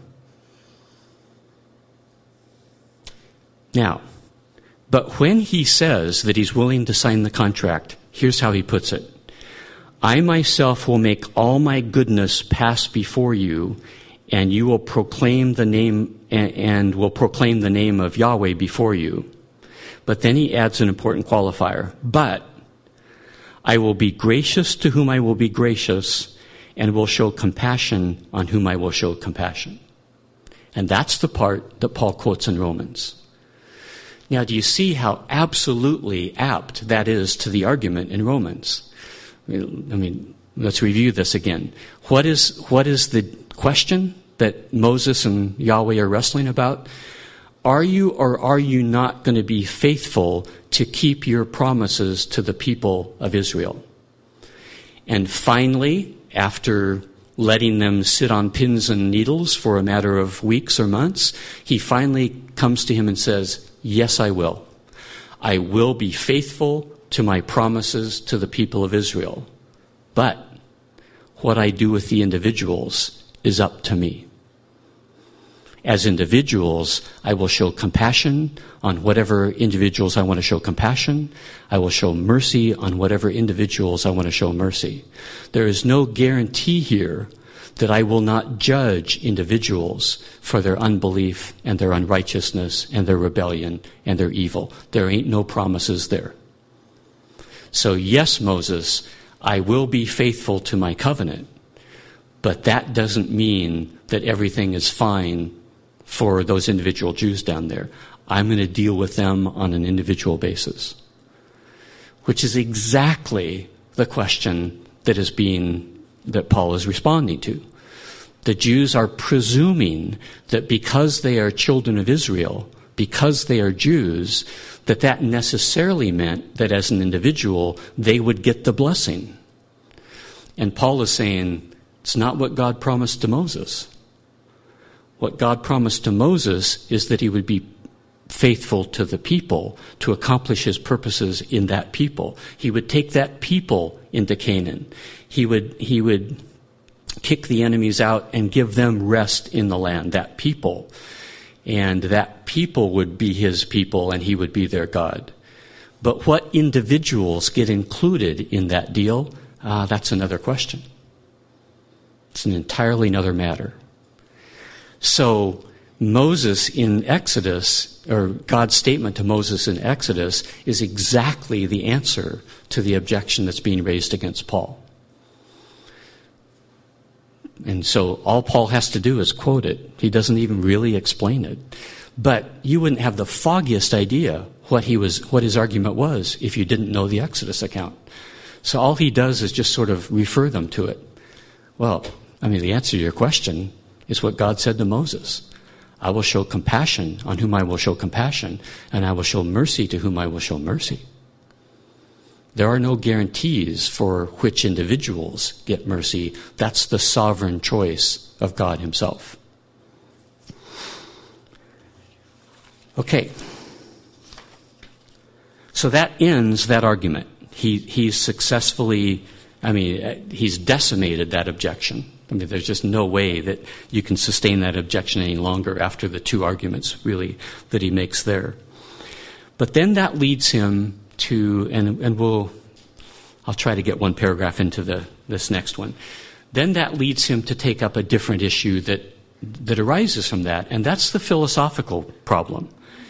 Now, but when he says that he's willing to sign the contract, here's how he puts it. I myself will make all my goodness pass before you, and you will proclaim the name and, and will proclaim the name of Yahweh before you. But then he adds an important qualifier. But I will be gracious to whom I will be gracious, and will show compassion on whom I will show compassion. And that's the part that Paul quotes in Romans. Now, do you see how absolutely apt that is to the argument in Romans? I mean, let's review this again. What is, what is the question that Moses and Yahweh are wrestling about? Are you or are you not going to be faithful to keep your promises to the people of Israel? And finally, after letting them sit on pins and needles for a matter of weeks or months, he finally comes to him and says, yes, I will. I will be faithful to my promises to the people of Israel. But what I do with the individuals is up to me. As individuals, I will show compassion on whatever individuals I want to show compassion. I will show mercy on whatever individuals I want to show mercy. There is no guarantee here that I will not judge individuals for their unbelief and their unrighteousness and their rebellion and their evil. There ain't no promises there. So yes, Moses, I will be faithful to my covenant, but that doesn't mean that everything is fine for those individual Jews down there. I'm going to deal with them on an individual basis, which is exactly the question that is being that Paul is responding to. The Jews are presuming that because they are children of Israel, because they are Jews, that that necessarily meant that as an individual, they would get the blessing. And Paul is saying, it's not what God promised to Moses. What God promised to Moses is that he would be faithful to the people to accomplish his purposes in that people. He would take that people into Canaan. He would, he would kick the enemies out and give them rest in the land, that people. And that people would be his people and he would be their God. But what individuals get included in that deal, uh, that's another question. It's an entirely another matter. So Moses in Exodus, or God's statement to Moses in Exodus, is exactly the answer to the objection that's being raised against Paul. And so all Paul has to do is quote it. He doesn't even really explain it. But you wouldn't have the foggiest idea what he was, what his argument was if you didn't know the Exodus account. So all he does is just sort of refer them to it. Well, I mean, the answer to your question is what God said to Moses. I will show compassion on whom I will show compassion, and I will show mercy to whom I will show mercy. There are no guarantees for which individuals get mercy. That's the sovereign choice of God himself. Okay. So that ends that argument. He, he's successfully, I mean, he's decimated that objection. I mean, there's just no way that you can sustain that objection any longer after the two arguments, really, that he makes there. But then that leads him to, and, and we'll, I'll try to get one paragraph into the, this next one. Then that leads him to take up a different issue that, that arises from that, and that's the philosophical problem.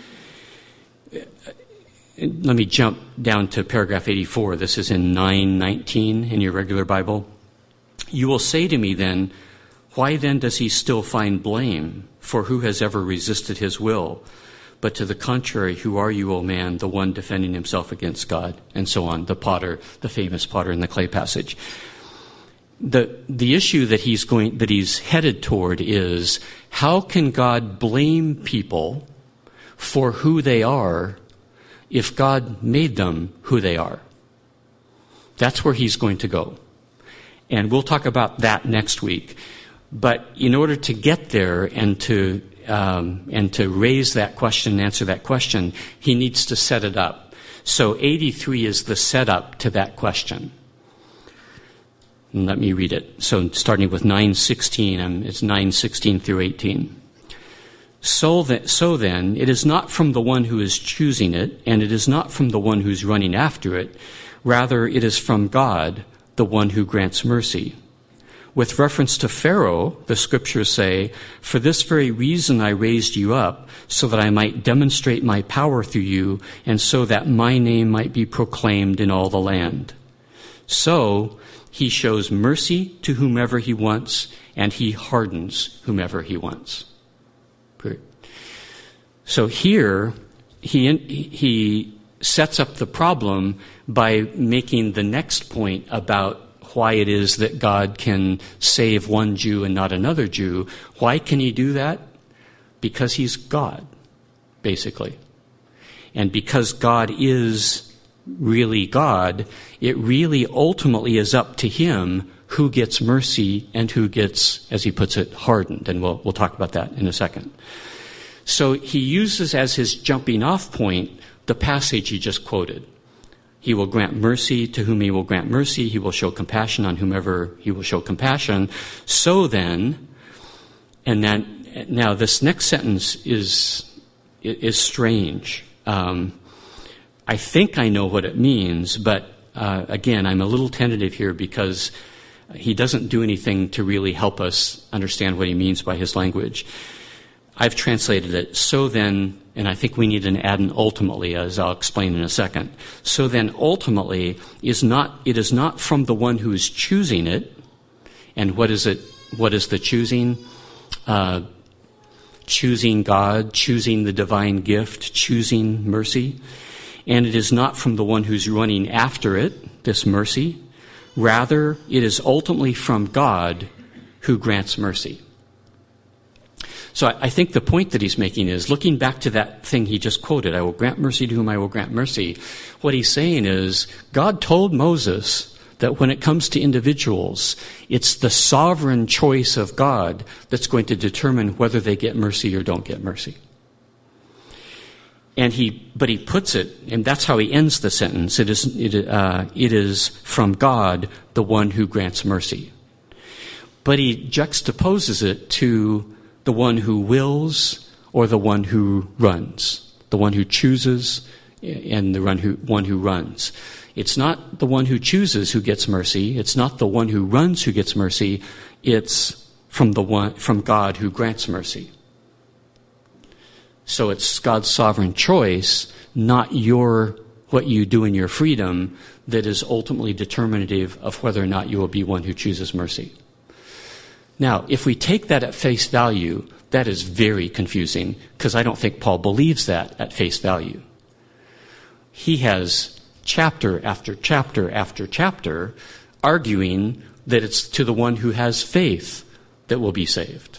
Let me jump down to paragraph eighty-four. This is in nine nineteen in your regular Bible. You will say to me then, why then does he still find blame? For who has ever resisted his will? But to the contrary, who are you, O man, the one defending himself against God? And so on, the potter, the famous potter in the clay passage. The, the issue that he's going, that he's headed toward is, how can God blame people for who they are if God made them who they are? That's where he's going to go. And we'll talk about that next week. But in order to get there and to um, and to raise that question and answer that question, he needs to set it up. So eighty-three is the setup to that question. And let me read it. So starting with nine sixteen, um, it's nine sixteen through eighteen. So, that, so then, it is not from the one who is choosing it, and it is not from the one who's running after it. Rather, it is from God, the one who grants mercy. With reference to Pharaoh, the scriptures say, for this very reason I raised you up, so that I might demonstrate my power through you, and so that my name might be proclaimed in all the land. So, he shows mercy to whomever he wants, and he hardens whomever he wants. So here, he, he sets up the problem by making the next point about why it is that God can save one Jew and not another Jew. Why can he do that? Because he's God, basically. And because God is really God, it really ultimately is up to him who gets mercy and who gets, as he puts it, hardened. And we'll, we'll talk about that in a second. So he uses as his jumping off point the passage he just quoted. He will grant mercy to whom he will grant mercy. He will show compassion on whomever he will show compassion. So then, and then, now this next sentence is, is strange. Um, I think I know what it means, but uh, again, I'm a little tentative here because he doesn't do anything to really help us understand what he means by his language. I've translated it, so then, and I think we need to add an ultimately, as I'll explain in a second. So then ultimately is not, it is not from the one who is choosing it. And what is it? What is the choosing? Uh, choosing God, choosing the divine gift, choosing mercy. And it is not from the one who's running after it, this mercy. Rather, it is ultimately from God who grants mercy. So I, I think the point that he's making is, looking back to that thing he just quoted, I will grant mercy to whom I will grant mercy. What he's saying is, God told Moses that when it comes to individuals, it's the sovereign choice of God that's going to determine whether they get mercy or don't get mercy. And he, but he puts it, and that's how he ends the sentence. It is, it, uh, it is from God, the one who grants mercy. But he juxtaposes it to the one who wills or the one who runs, the one who chooses and the one who, one who runs. It's not the one who chooses who gets mercy. It's not the one who runs who gets mercy. It's from the one, from God who grants mercy. So it's God's sovereign choice, not your, what you do in your freedom, that is ultimately determinative of whether or not you will be one who chooses mercy. Now, if we take that at face value, that is very confusing, because I don't think Paul believes that at face value. He has chapter after chapter after chapter arguing that it's to the one who has faith that will be saved.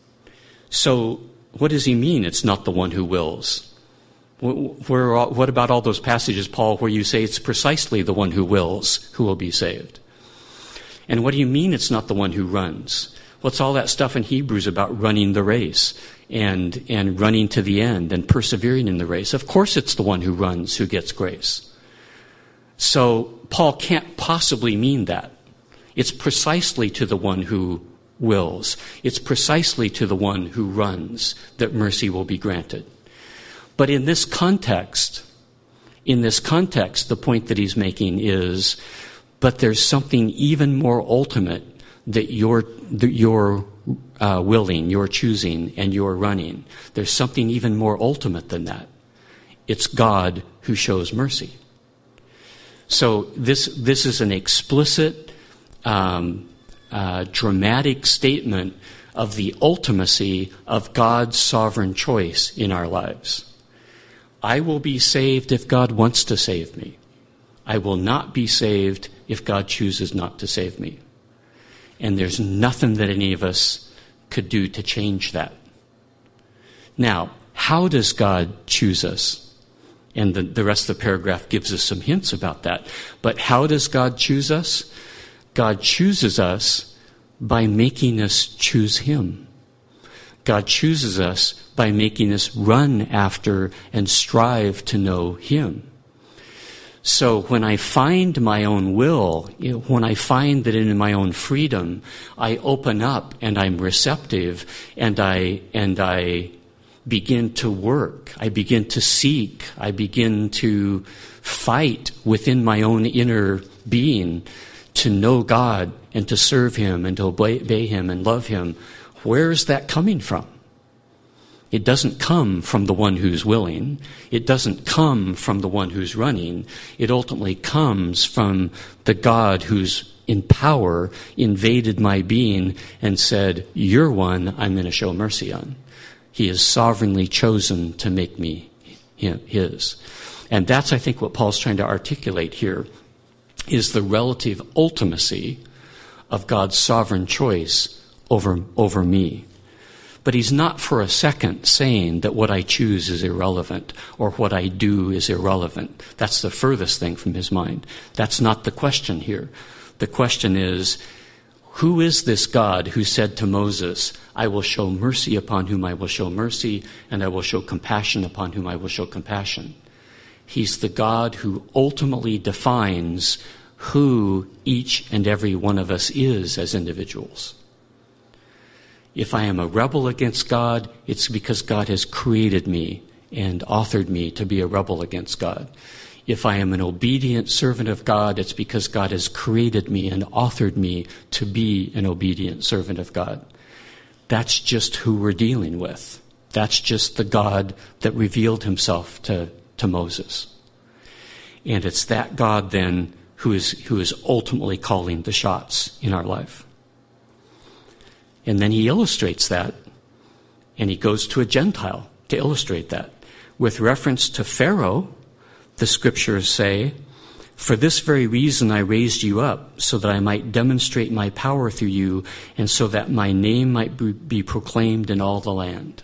So what does he mean it's not the one who wills? Where, what about all those passages, Paul, where you say it's precisely the one who wills who will be saved? And what do you mean it's not the one who runs? What's all that stuff in Hebrews about running the race and, and running to the end and persevering in the race? Of course it's the one who runs who gets grace. So Paul can't possibly mean that. It's precisely to the one who wills. It's precisely to the one who runs that mercy will be granted. But in this context, in this context, the point that he's making is, but there's something even more ultimate that you're, that you're uh, willing, you're choosing, and you're running. There's something even more ultimate than that. It's God who shows mercy. So this this is an explicit, um, uh, dramatic statement of the ultimacy of God's sovereign choice in our lives. I will be saved if God wants to save me. I will not be saved if God chooses not to save me. And there's nothing that any of us could do to change that. Now, how does God choose us? And the, the rest of the paragraph gives us some hints about that. But how does God choose us? God chooses us by making us choose Him. God chooses us by making us run after and strive to know Him. So when I find my own will, you know, when I find that in my own freedom, I open up and I'm receptive and I, and I begin to work, I begin to seek, I begin to fight within my own inner being to know God and to serve Him and to obey Him and love Him. Where is that coming from? It doesn't come from the one who's willing. It doesn't come from the one who's running. It ultimately comes from the God who's in power invaded my being and said, "You're one I'm going to show mercy on." He has sovereignly chosen to make me His. And that's, I think, what Paul's trying to articulate here, is the relative ultimacy of God's sovereign choice over, over me. But he's not for a second saying that what I choose is irrelevant or what I do is irrelevant. That's the furthest thing from his mind. That's not the question here. The question is, who is this God who said to Moses, "I will show mercy upon whom I will show mercy, and I will show compassion upon whom I will show compassion"? He's the God who ultimately defines who each and every one of us is as individuals. If I am a rebel against God, it's because God has created me and authored me to be a rebel against God. If I am an obedient servant of God, it's because God has created me and authored me to be an obedient servant of God. That's just who we're dealing with. That's just the God that revealed himself to, to Moses. And it's that God then who is, who is ultimately calling the shots in our life. And then he illustrates that, and he goes to a Gentile to illustrate that. With reference to Pharaoh, the scriptures say, "For this very reason I raised you up, so that I might demonstrate my power through you, and so that my name might be proclaimed in all the land."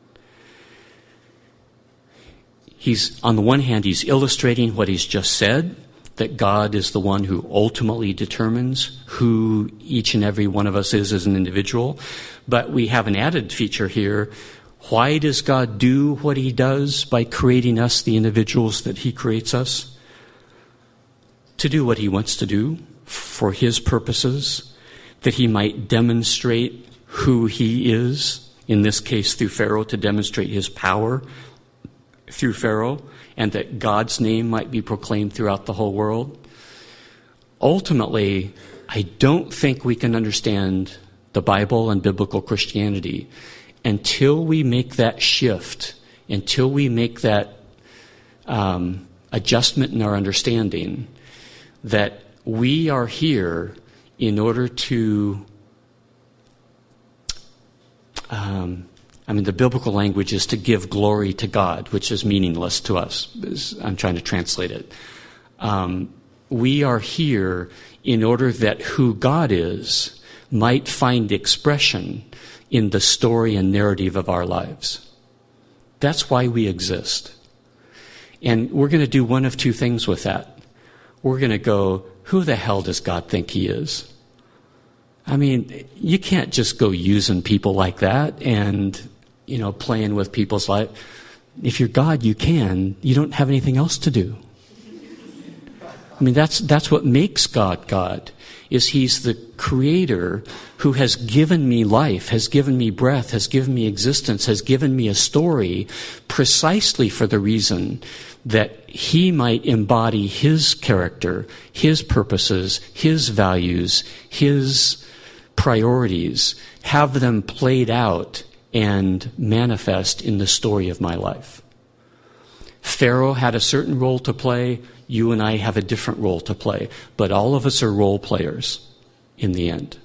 He's, on the one hand, he's illustrating what he's just said, that God is the one who ultimately determines who each and every one of us is as an individual. But we have an added feature here. Why does God do what he does by creating us, the individuals that he creates us? To do what he wants to do for his purposes, that he might demonstrate who he is, in this case through Pharaoh, to demonstrate his power through Pharaoh, and that God's name might be proclaimed throughout the whole world. Ultimately, I don't think we can understand the Bible and biblical Christianity until we make that shift, until we make that um, adjustment in our understanding that we are here in order to, um, I mean, the biblical language is to give glory to God, which is meaningless to us. I'm trying to translate it. Um, we are here in order that who God is might find expression in the story and narrative of our lives. That's why we exist. And we're going to do one of two things with that. We're going to go, who the hell does God think he is? I mean, you can't just go using people like that and, you know, playing with people's life. If you're God, you can. You don't have anything else to do. I mean, that's that's what makes God God, is he's the creator who has given me life, has given me breath, has given me existence, has given me a story precisely for the reason that he might embody his character, his purposes, his values, his priorities, have them played out and manifest in the story of my life. Pharaoh had a certain role to play. You and I have a different role to play. But all of us are role players in the end.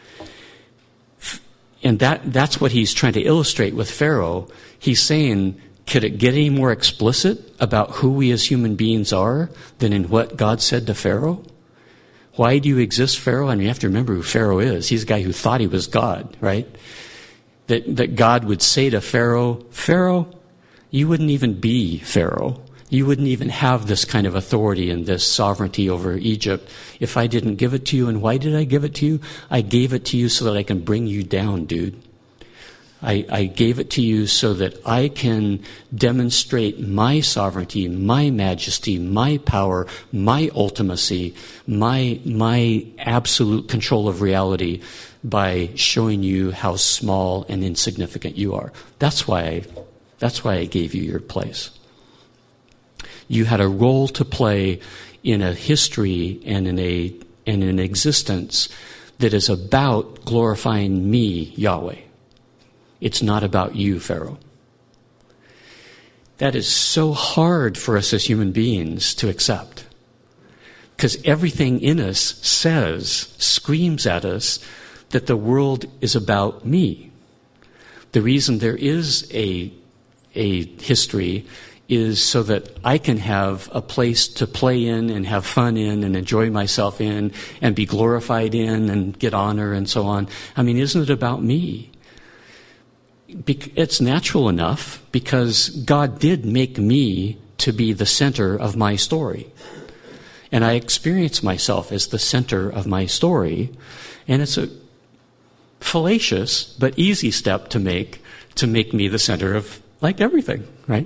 And that, that's what he's trying to illustrate with Pharaoh. He's saying, could it get any more explicit about who we as human beings are than in what God said to Pharaoh? Why do you exist, Pharaoh? And you have to remember who Pharaoh is. He's a guy who thought he was God, right? That, that God would say to Pharaoh, Pharaoh, you wouldn't even be Pharaoh. You wouldn't even have this kind of authority and this sovereignty over Egypt if I didn't give it to you. And why did I give it to you? I gave it to you so that I can bring you down, dude. I, I gave it to you so that I can demonstrate my sovereignty, my majesty, my power, my ultimacy, my, my absolute control of reality by showing you how small and insignificant you are. That's why I, that's why I gave you your place. You had a role to play in a history and in a in an existence that is about glorifying me, Yahweh. It's not about you, Pharaoh. That is so hard for us as human beings to accept. Because everything in us says, screams at us, that the world is about me. The reason there is a, a history is so that I can have a place to play in and have fun in and enjoy myself in and be glorified in and get honor and so on. I mean, isn't it about me? It's natural enough because God did make me to be the center of my story. And I experience myself as the center of my story. And it's a fallacious but easy step to make to make me the center of, like, everything, right?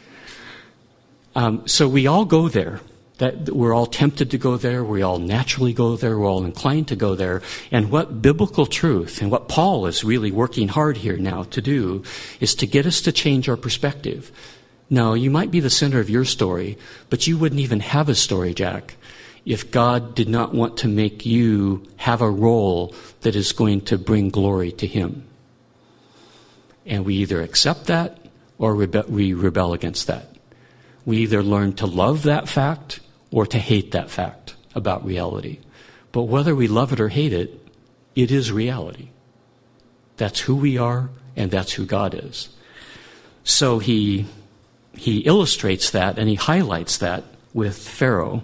Um, so we all go there. That we're all tempted to go there. We all naturally go there. We're all inclined to go there. And what biblical truth and what Paul is really working hard here now to do is to get us to change our perspective. No, you might be the center of your story, but you wouldn't even have a story, Jack, if God did not want to make you have a role that is going to bring glory to Him. And we either accept that or rebe- we rebel against that. We either learn to love that fact or to hate that fact about reality. But whether we love it or hate it, it is reality. That's who we are, and that's who God is. So he he illustrates that and he highlights that with Pharaoh.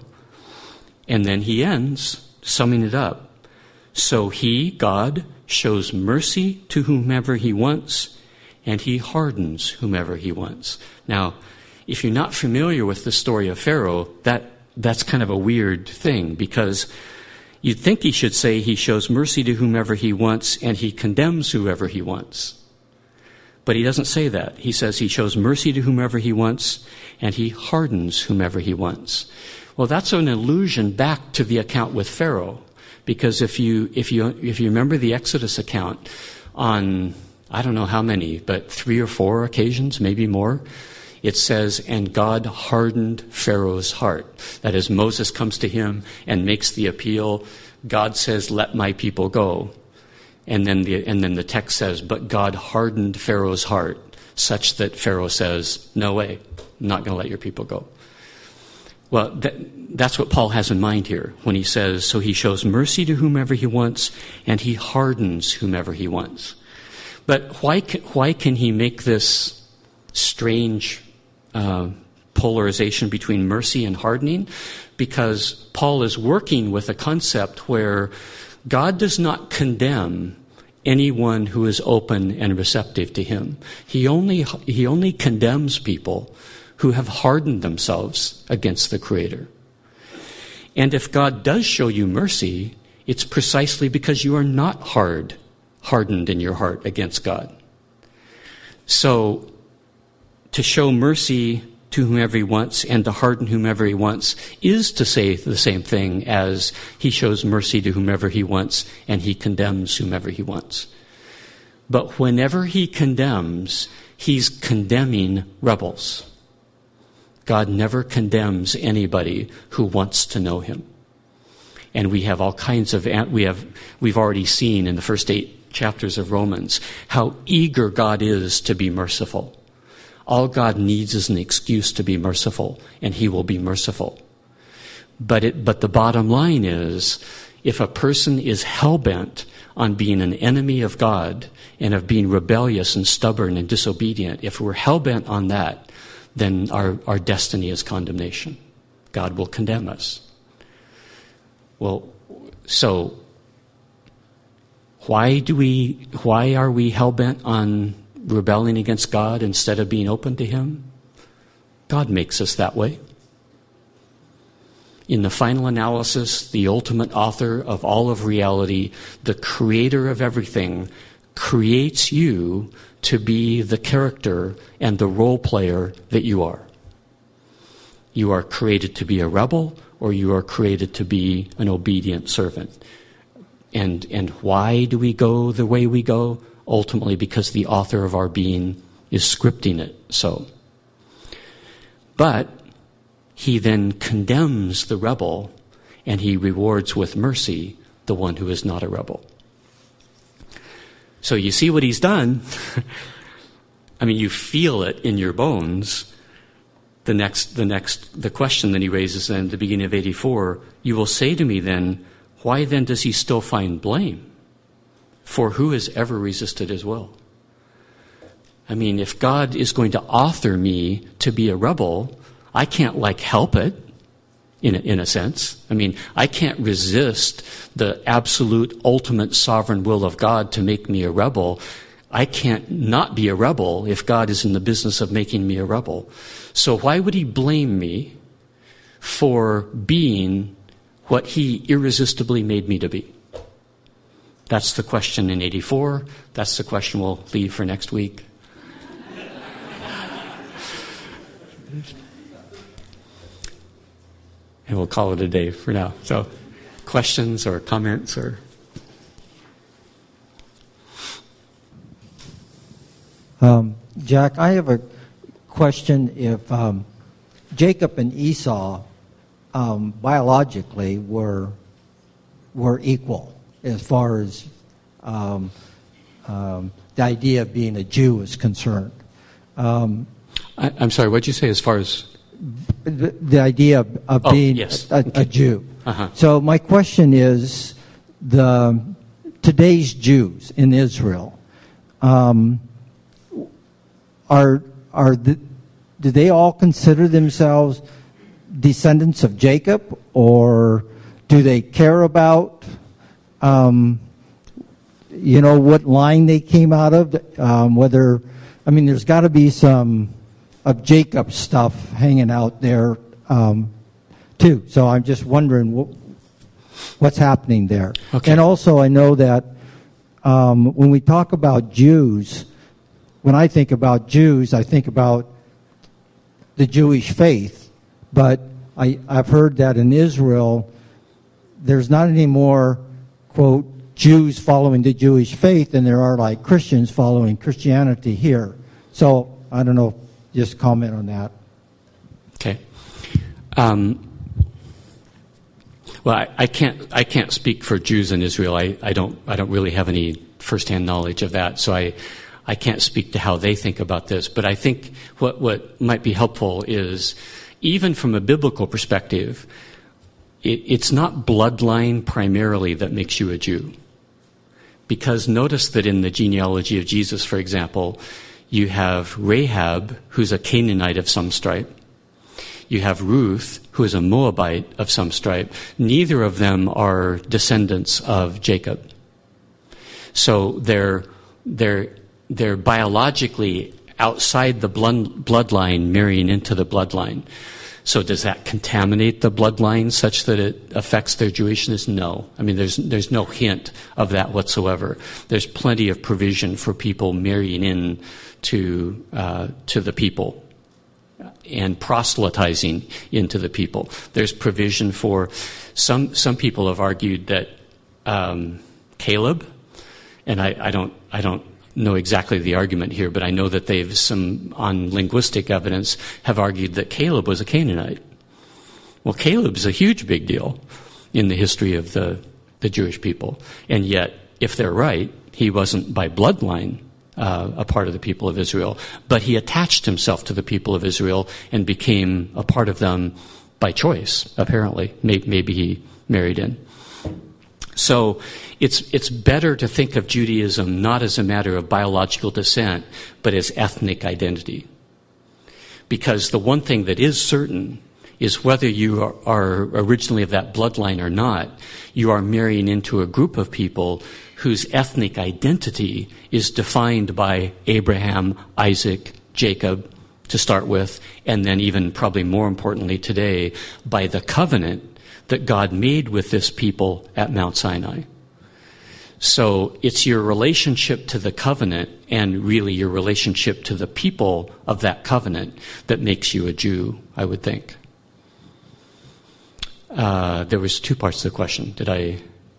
And then he ends, summing it up. So he, God, shows mercy to whomever he wants, and he hardens whomever he wants. Now, if you're not familiar with the story of Pharaoh, that that's kind of a weird thing, because you'd think he should say he shows mercy to whomever he wants and he condemns whoever he wants. But he doesn't say that. He says he shows mercy to whomever he wants and he hardens whomever he wants. Well, that's an allusion back to the account with Pharaoh, because if you if you if you remember the Exodus account, on I don't know how many, but three or four occasions, maybe more, it says, and God hardened Pharaoh's heart. That is, Moses comes to him and makes the appeal. God says, let my people go. And then the, and then the text says, but God hardened Pharaoh's heart such that Pharaoh says, no way, I'm not going to let your people go. Well, that, that's what Paul has in mind here when he says, so he shows mercy to whomever he wants and he hardens whomever he wants. But why can, why can he make this strange uh, polarization between mercy and hardening? Because Paul is working with a concept where God does not condemn anyone who is open and receptive to him. He only he only condemns people who have hardened themselves against the Creator. And if God does show you mercy, it's precisely because you are not hard, hardened in your heart against God. So, to show mercy to whomever he wants and to harden whomever he wants is to say the same thing as he shows mercy to whomever he wants and he condemns whomever he wants. But whenever he condemns, he's condemning rebels. God never condemns anybody who wants to know him. And we have all kinds of, we have, we've already seen in the first eight chapters of Romans how eager God is to be merciful. All God needs is an excuse to be merciful, and he will be merciful. But it, but the bottom line is, if a person is hell-bent on being an enemy of God and of being rebellious and stubborn and disobedient, if we're hell-bent on that, then our, our destiny is condemnation. God will condemn us. Well, so why do we, why are we hell-bent on rebelling against God instead of being open to him? God makes us that way. In the final analysis, the ultimate author of all of reality, the creator of everything, creates you to be the character and the role player that you are. You are created to be a rebel, or you are created to be an obedient servant. And, and why do we go the way we go? Ultimately, because the author of our being is scripting it so. But he then condemns the rebel, and he rewards with mercy the one who is not a rebel. So you see what he's done. I mean, you feel it in your bones. The next, the next, the question that he raises then at the beginning of eighty-four, you will say to me then, why then does he still find blame? For who has ever resisted his will? I mean, if God is going to author me to be a rebel, I can't, like, help it, in a, in a sense. I mean, I can't resist the absolute, ultimate, sovereign will of God to make me a rebel. I can't not be a rebel if God is in the business of making me a rebel. So why would he blame me for being what he irresistibly made me to be? That's the question in eighty-four. That's the question we'll leave for next week. And we'll call it a day for now. So, questions or comments or... Um, Jack, I have a question if um, Jacob and Esau um, biologically were were equal as far as um, um, the idea of being a Jew is concerned. Um, I, I'm sorry, what did you say as far as? The, the idea of, of Oh, being yes. a, a, Okay. a Jew. Uh-huh. So my question is, the today's Jews in Israel, um, are are the, do they all consider themselves descendants of Jacob, or do they care about, um, you know, what line they came out of? Um, whether, I mean, there's got to be some of Jacob's stuff hanging out there um, too. So I'm just wondering what, what's happening there. Okay. And also, I know that um, when we talk about Jews, when I think about Jews, I think about the Jewish faith. But I, I've heard that in Israel, there's not any more, quote, Jews following the Jewish faith than there are like Christians following Christianity here. So I don't know. Just comment on that. Okay. Um, well, I, I can't. I can't speak for Jews in Israel. I, I don't. I don't really have any firsthand knowledge of that. So I, I can't speak to how they think about this. But I think what what might be helpful is, even from a biblical perspective, it, it's not bloodline primarily that makes you a Jew. Because notice that in the genealogy of Jesus, for example, you have Rahab, who's a Canaanite of some stripe. You have Ruth, who is a Moabite of some stripe. Neither of them are descendants of Jacob. So they're, they're, they're biologically outside the blood, bloodline, marrying into the bloodline. So does that contaminate the bloodline such that it affects their Jewishness? No. I mean, there's there's no hint of that whatsoever. There's plenty of provision for people marrying in to uh, to the people and proselytizing into the people. There's provision for some some people have argued that um, Caleb, and I, I don't I don't know exactly the argument here, but I know that they've some on linguistic evidence have argued that Caleb was a Canaanite. Well, Caleb's a huge big deal in the history of the the Jewish people, and yet if they're right, he wasn't by bloodline Uh, a part of the people of Israel, but he attached himself to the people of Israel and became a part of them by choice, apparently. Maybe, maybe he married in. So it's it's better to think of Judaism not as a matter of biological descent, but as ethnic identity. Because the one thing that is certain is whether you are, are originally of that bloodline or not, you are marrying into a group of people whose ethnic identity is defined by Abraham, Isaac, Jacob, to start with, and then even probably more importantly today, by the covenant that God made with this people at Mount Sinai. So it's your relationship to the covenant and really your relationship to the people of that covenant that makes you a Jew, I would think. Uh, there was two parts to the question. Did I...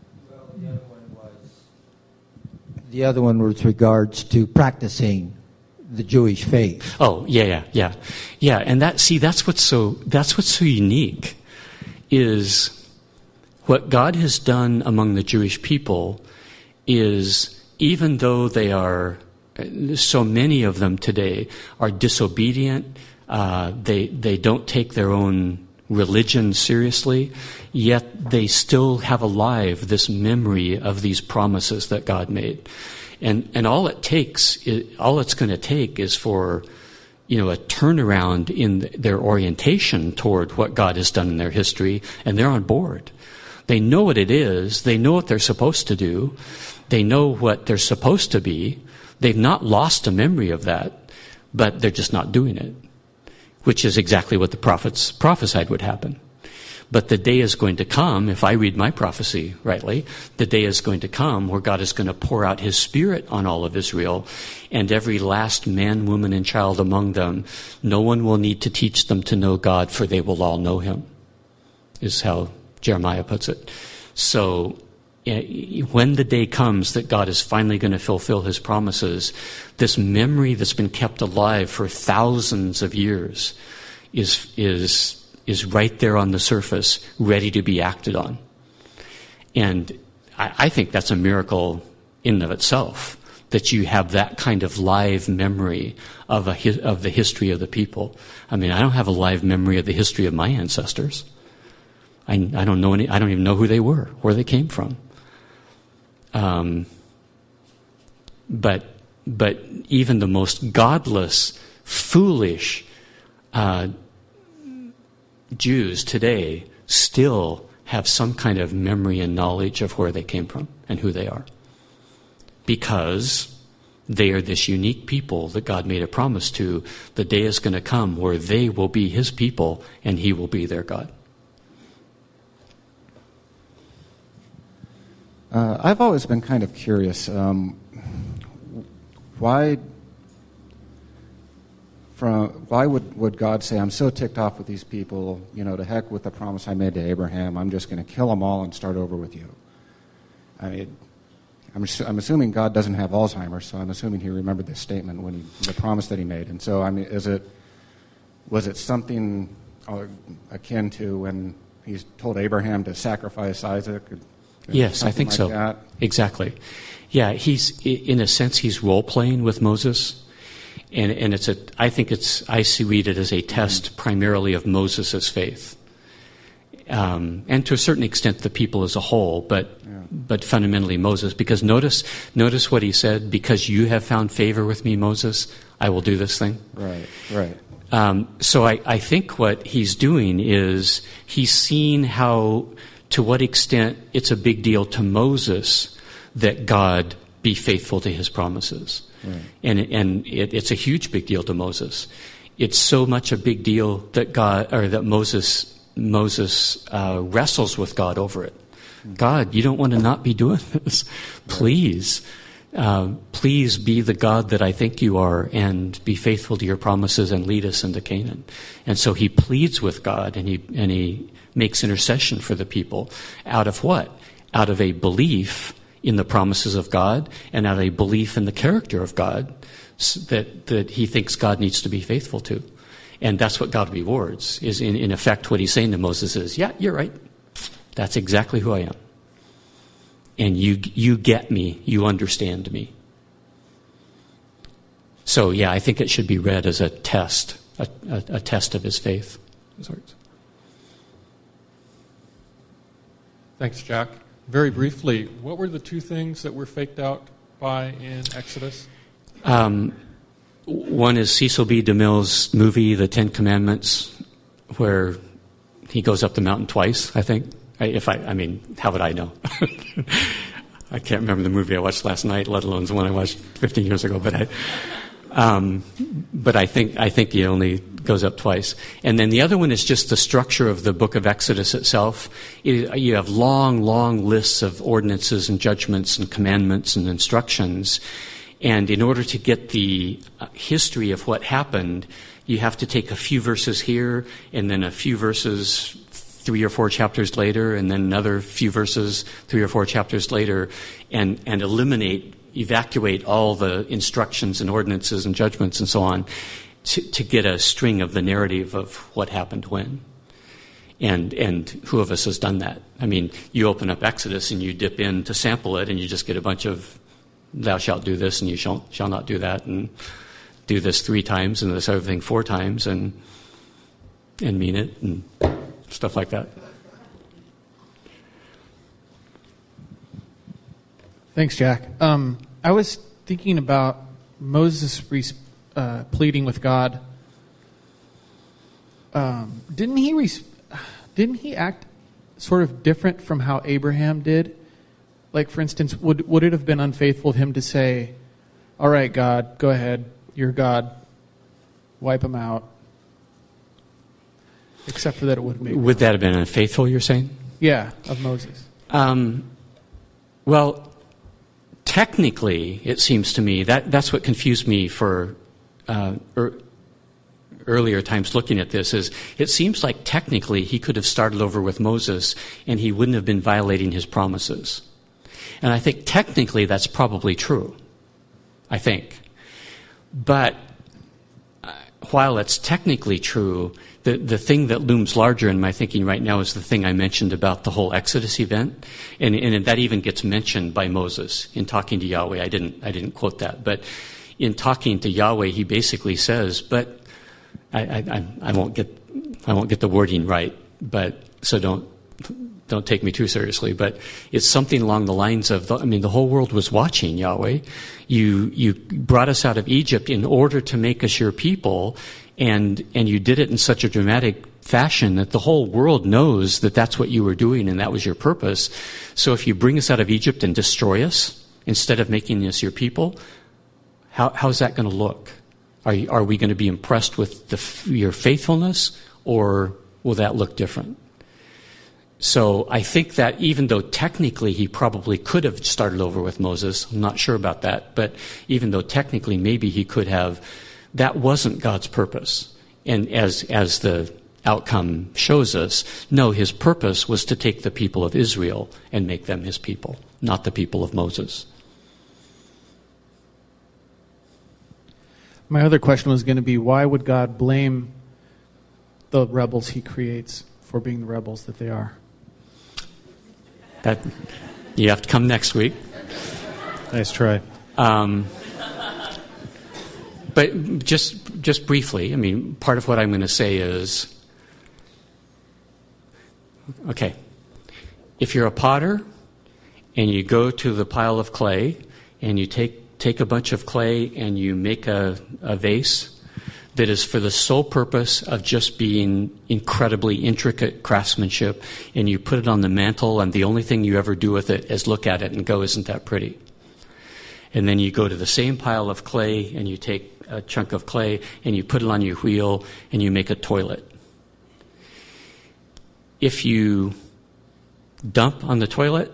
The other one was regards to practicing the Jewish faith. Oh, yeah, yeah, yeah. Yeah, and that, see, that's what's so, that's what's so unique, is what God has done among the Jewish people is, even though they are, so many of them today are disobedient, uh, they, they don't take their own religion seriously, yet they still have alive this memory of these promises that God made. And and all it takes, is, all it's going to take is for, you know, a turnaround in their orientation toward what God has done in their history, and they're on board. They know what it is. They know what they're supposed to do. They know what they're supposed to be. They've not lost a memory of that, but they're just not doing it, which is exactly what the prophets prophesied would happen. But the day is going to come, if I read my prophecy rightly, the day is going to come where God is going to pour out his Spirit on all of Israel, and every last man, woman, and child among them, no one will need to teach them to know God, for they will all know him, is how Jeremiah puts it. So when the day comes that God is finally going to fulfill his promises, this memory that's been kept alive for thousands of years is is is right there on the surface, ready to be acted on. And I, I think that's a miracle in and of itself, that you have that kind of live memory of a of the history of the people. I mean, I don't have a live memory of the history of my ancestors. I, I don't know any. I don't even know who they were, where they came from. Um, but but even the most godless, foolish uh, Jews today still have some kind of memory and knowledge of where they came from and who they are, because they are this unique people that God made a promise to. The day is going to come where they will be his people and he will be their God. Uh, I've always been kind of curious. Um, why, from why would, would God say, "I'm so ticked off with these people, you know, to heck with the promise I made to Abraham. I'm just going to kill them all and start over with you"? I mean, I'm, I'm assuming God doesn't have Alzheimer's, so I'm assuming he remembered this statement when he, the promise that he made. And so, I mean, is it was it something uh, akin to when he told Abraham to sacrifice Isaac? Yes, I think like so. That. Exactly. Yeah, he's in a sense he's role playing with Moses, and and it's a I think it's I see read it as a test mm-hmm. primarily of Moses' faith, um, and to a certain extent the people as a whole, but yeah. but fundamentally Moses. Because notice notice what he said: "Because you have found favor with me, Moses, I will do this thing." Right. Right. Um, so I, I think what he's doing is he's seen how. To what extent it's a big deal to Moses that God be faithful to his promises. Right. And, and it, it's a huge big deal to Moses. It's so much a big deal that God, or that Moses, Moses uh, wrestles with God over it. Mm-hmm. God, you don't want to not be doing this. Please, uh, please be the God that I think you are, and be faithful to your promises and lead us into Canaan. And so he pleads with God, and he and he. makes intercession for the people. Out of what? Out of a belief in the promises of God, and out of a belief in the character of God that, that he thinks God needs to be faithful to. And that's what God rewards, is in, in effect what he's saying to Moses is, yeah, you're right. That's exactly who I am. And you you get me. You understand me. So, yeah, I think it should be read as a test, a, a, a test of his faith. Sorry. Thanks, Jack. Very briefly, what were the two things that were faked out by in Exodus? Um, one is Cecil B. DeMille's movie, The Ten Commandments, where he goes up the mountain twice, I think. I, if I, I mean, how would I know? I can't remember the movie I watched last night, let alone the one I watched fifteen years ago. But I, um, but I think I think he only goes up twice. And then the other one is just the structure of the book of Exodus itself. It, you have long, long lists of ordinances and judgments and commandments and instructions. And in order to get the history of what happened, you have to take a few verses here, and then a few verses three or four chapters later, and then another few verses three or four chapters later, and, and eliminate, evacuate all the instructions and ordinances and judgments and so on, To, to get a string of the narrative of what happened when. And and who of us has done that? I mean, you open up Exodus and you dip in to sample it, and you just get a bunch of, thou shalt do this and you shall, shall not do that, and do this three times and this other thing four times, and and mean it, and stuff like that. Thanks, Jack. Um, I was thinking about Moses' response. Uh, pleading with God. Um, didn't he res- didn't he act sort of different from how Abraham did? Like, for instance, would would it have been unfaithful of him to say, "All right, God, go ahead, you're God, wipe them out"? Except for that, it would make. Would that have been unfaithful? You're saying? Yeah, of Moses. Um, well, technically, it seems to me that that's what confused me for. Uh, er, earlier times looking at this is it seems like technically he could have started over with Moses and he wouldn't have been violating his promises. And I think technically that's probably true. I think. But uh, while it's technically true, the, the thing that looms larger in my thinking right now is the thing I mentioned about the whole Exodus event. And, and that even gets mentioned by Moses in talking to Yahweh. I didn't, I didn't quote that. But in talking to Yahweh, he basically says, but I, I, I won't get, I won't get the wording right, but so don't, don't take me too seriously, but it's something along the lines of, the, I mean, the whole world was watching, Yahweh. You, you brought us out of Egypt in order to make us your people, and, and you did it in such a dramatic fashion that the whole world knows that that's what you were doing and that was your purpose. So if you bring us out of Egypt and destroy us, instead of making us your people, how, how's that going to look? Are, you, are we going to be impressed with the, your faithfulness, or will that look different? So I think that even though technically he probably could have started over with Moses, I'm not sure about that, but even though technically maybe he could have, that wasn't God's purpose. And as, as the outcome shows us, no, his purpose was to take the people of Israel and make them his people, not the people of Moses. My other question was going to be, why would God blame the rebels he creates for being the rebels that they are? That you have to come next week. Nice try. Um, but just just briefly, I mean, part of what I'm going to say is, okay, if you're a potter and you go to the pile of clay and you take take a bunch of clay and you make a, a vase that is for the sole purpose of just being incredibly intricate craftsmanship, and you put it on the mantle, and the only thing you ever do with it is look at it and go, isn't that pretty? And then you go to the same pile of clay, and you take a chunk of clay, and you put it on your wheel, and you make a toilet. If you dump on the toilet,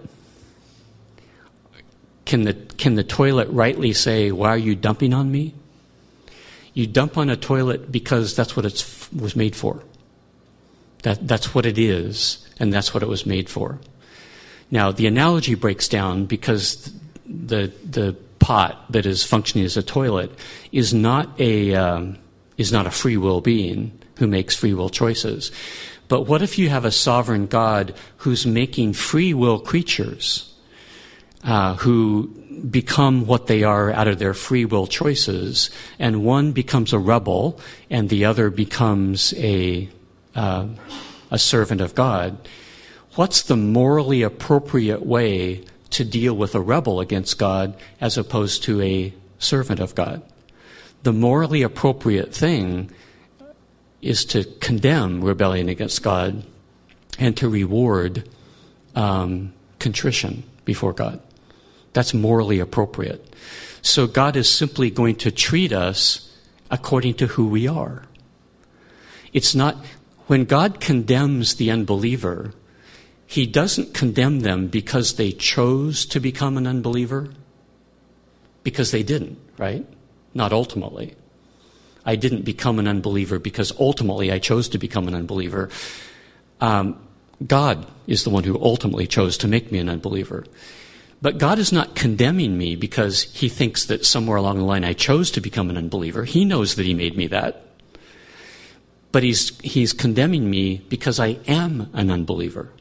can the, can the toilet rightly say, why are you dumping on me? You dump on a toilet because that's what it was made for. That, that's what it is, and that's what it was made for. Now, the analogy breaks down because the the pot that is functioning as a toilet is not a um, is not a free will being who makes free will choices. But what if you have a sovereign God who's making free will creatures uh, who become what they are out of their free will choices, and one becomes a rebel and the other becomes a uh, a servant of God? What's the morally appropriate way to deal with a rebel against God as opposed to a servant of God? The morally appropriate thing is to condemn rebellion against God and to reward um, contrition before God. That's morally appropriate. So God is simply going to treat us according to who we are. It's not, when God condemns the unbeliever, he doesn't condemn them because they chose to become an unbeliever, because they didn't, right? Not ultimately. I didn't become an unbeliever because ultimately I chose to become an unbeliever. Um, God is the one who ultimately chose to make me an unbeliever. But God is not condemning me because he thinks that somewhere along the line I chose to become an unbeliever. He knows that he made me that. But he's, he's condemning me because I am an unbeliever.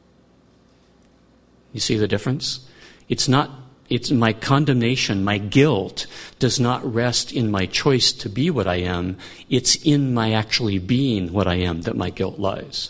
You see the difference? It's not, it's my condemnation, my guilt does not rest in my choice to be what I am. It's in my actually being what I am that my guilt lies.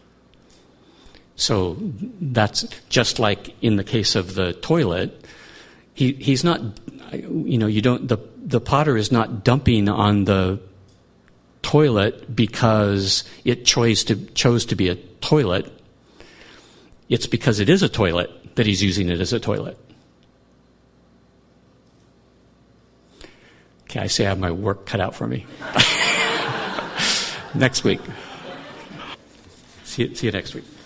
So that's just like in the case of the toilet. He, he's not, you know, you don't, the, the potter is not dumping on the toilet because it chose to, chose to be a toilet. It's because it is a toilet that he's using it as a toilet. Okay, I say I have my work cut out for me. Next week. See you, see you next week.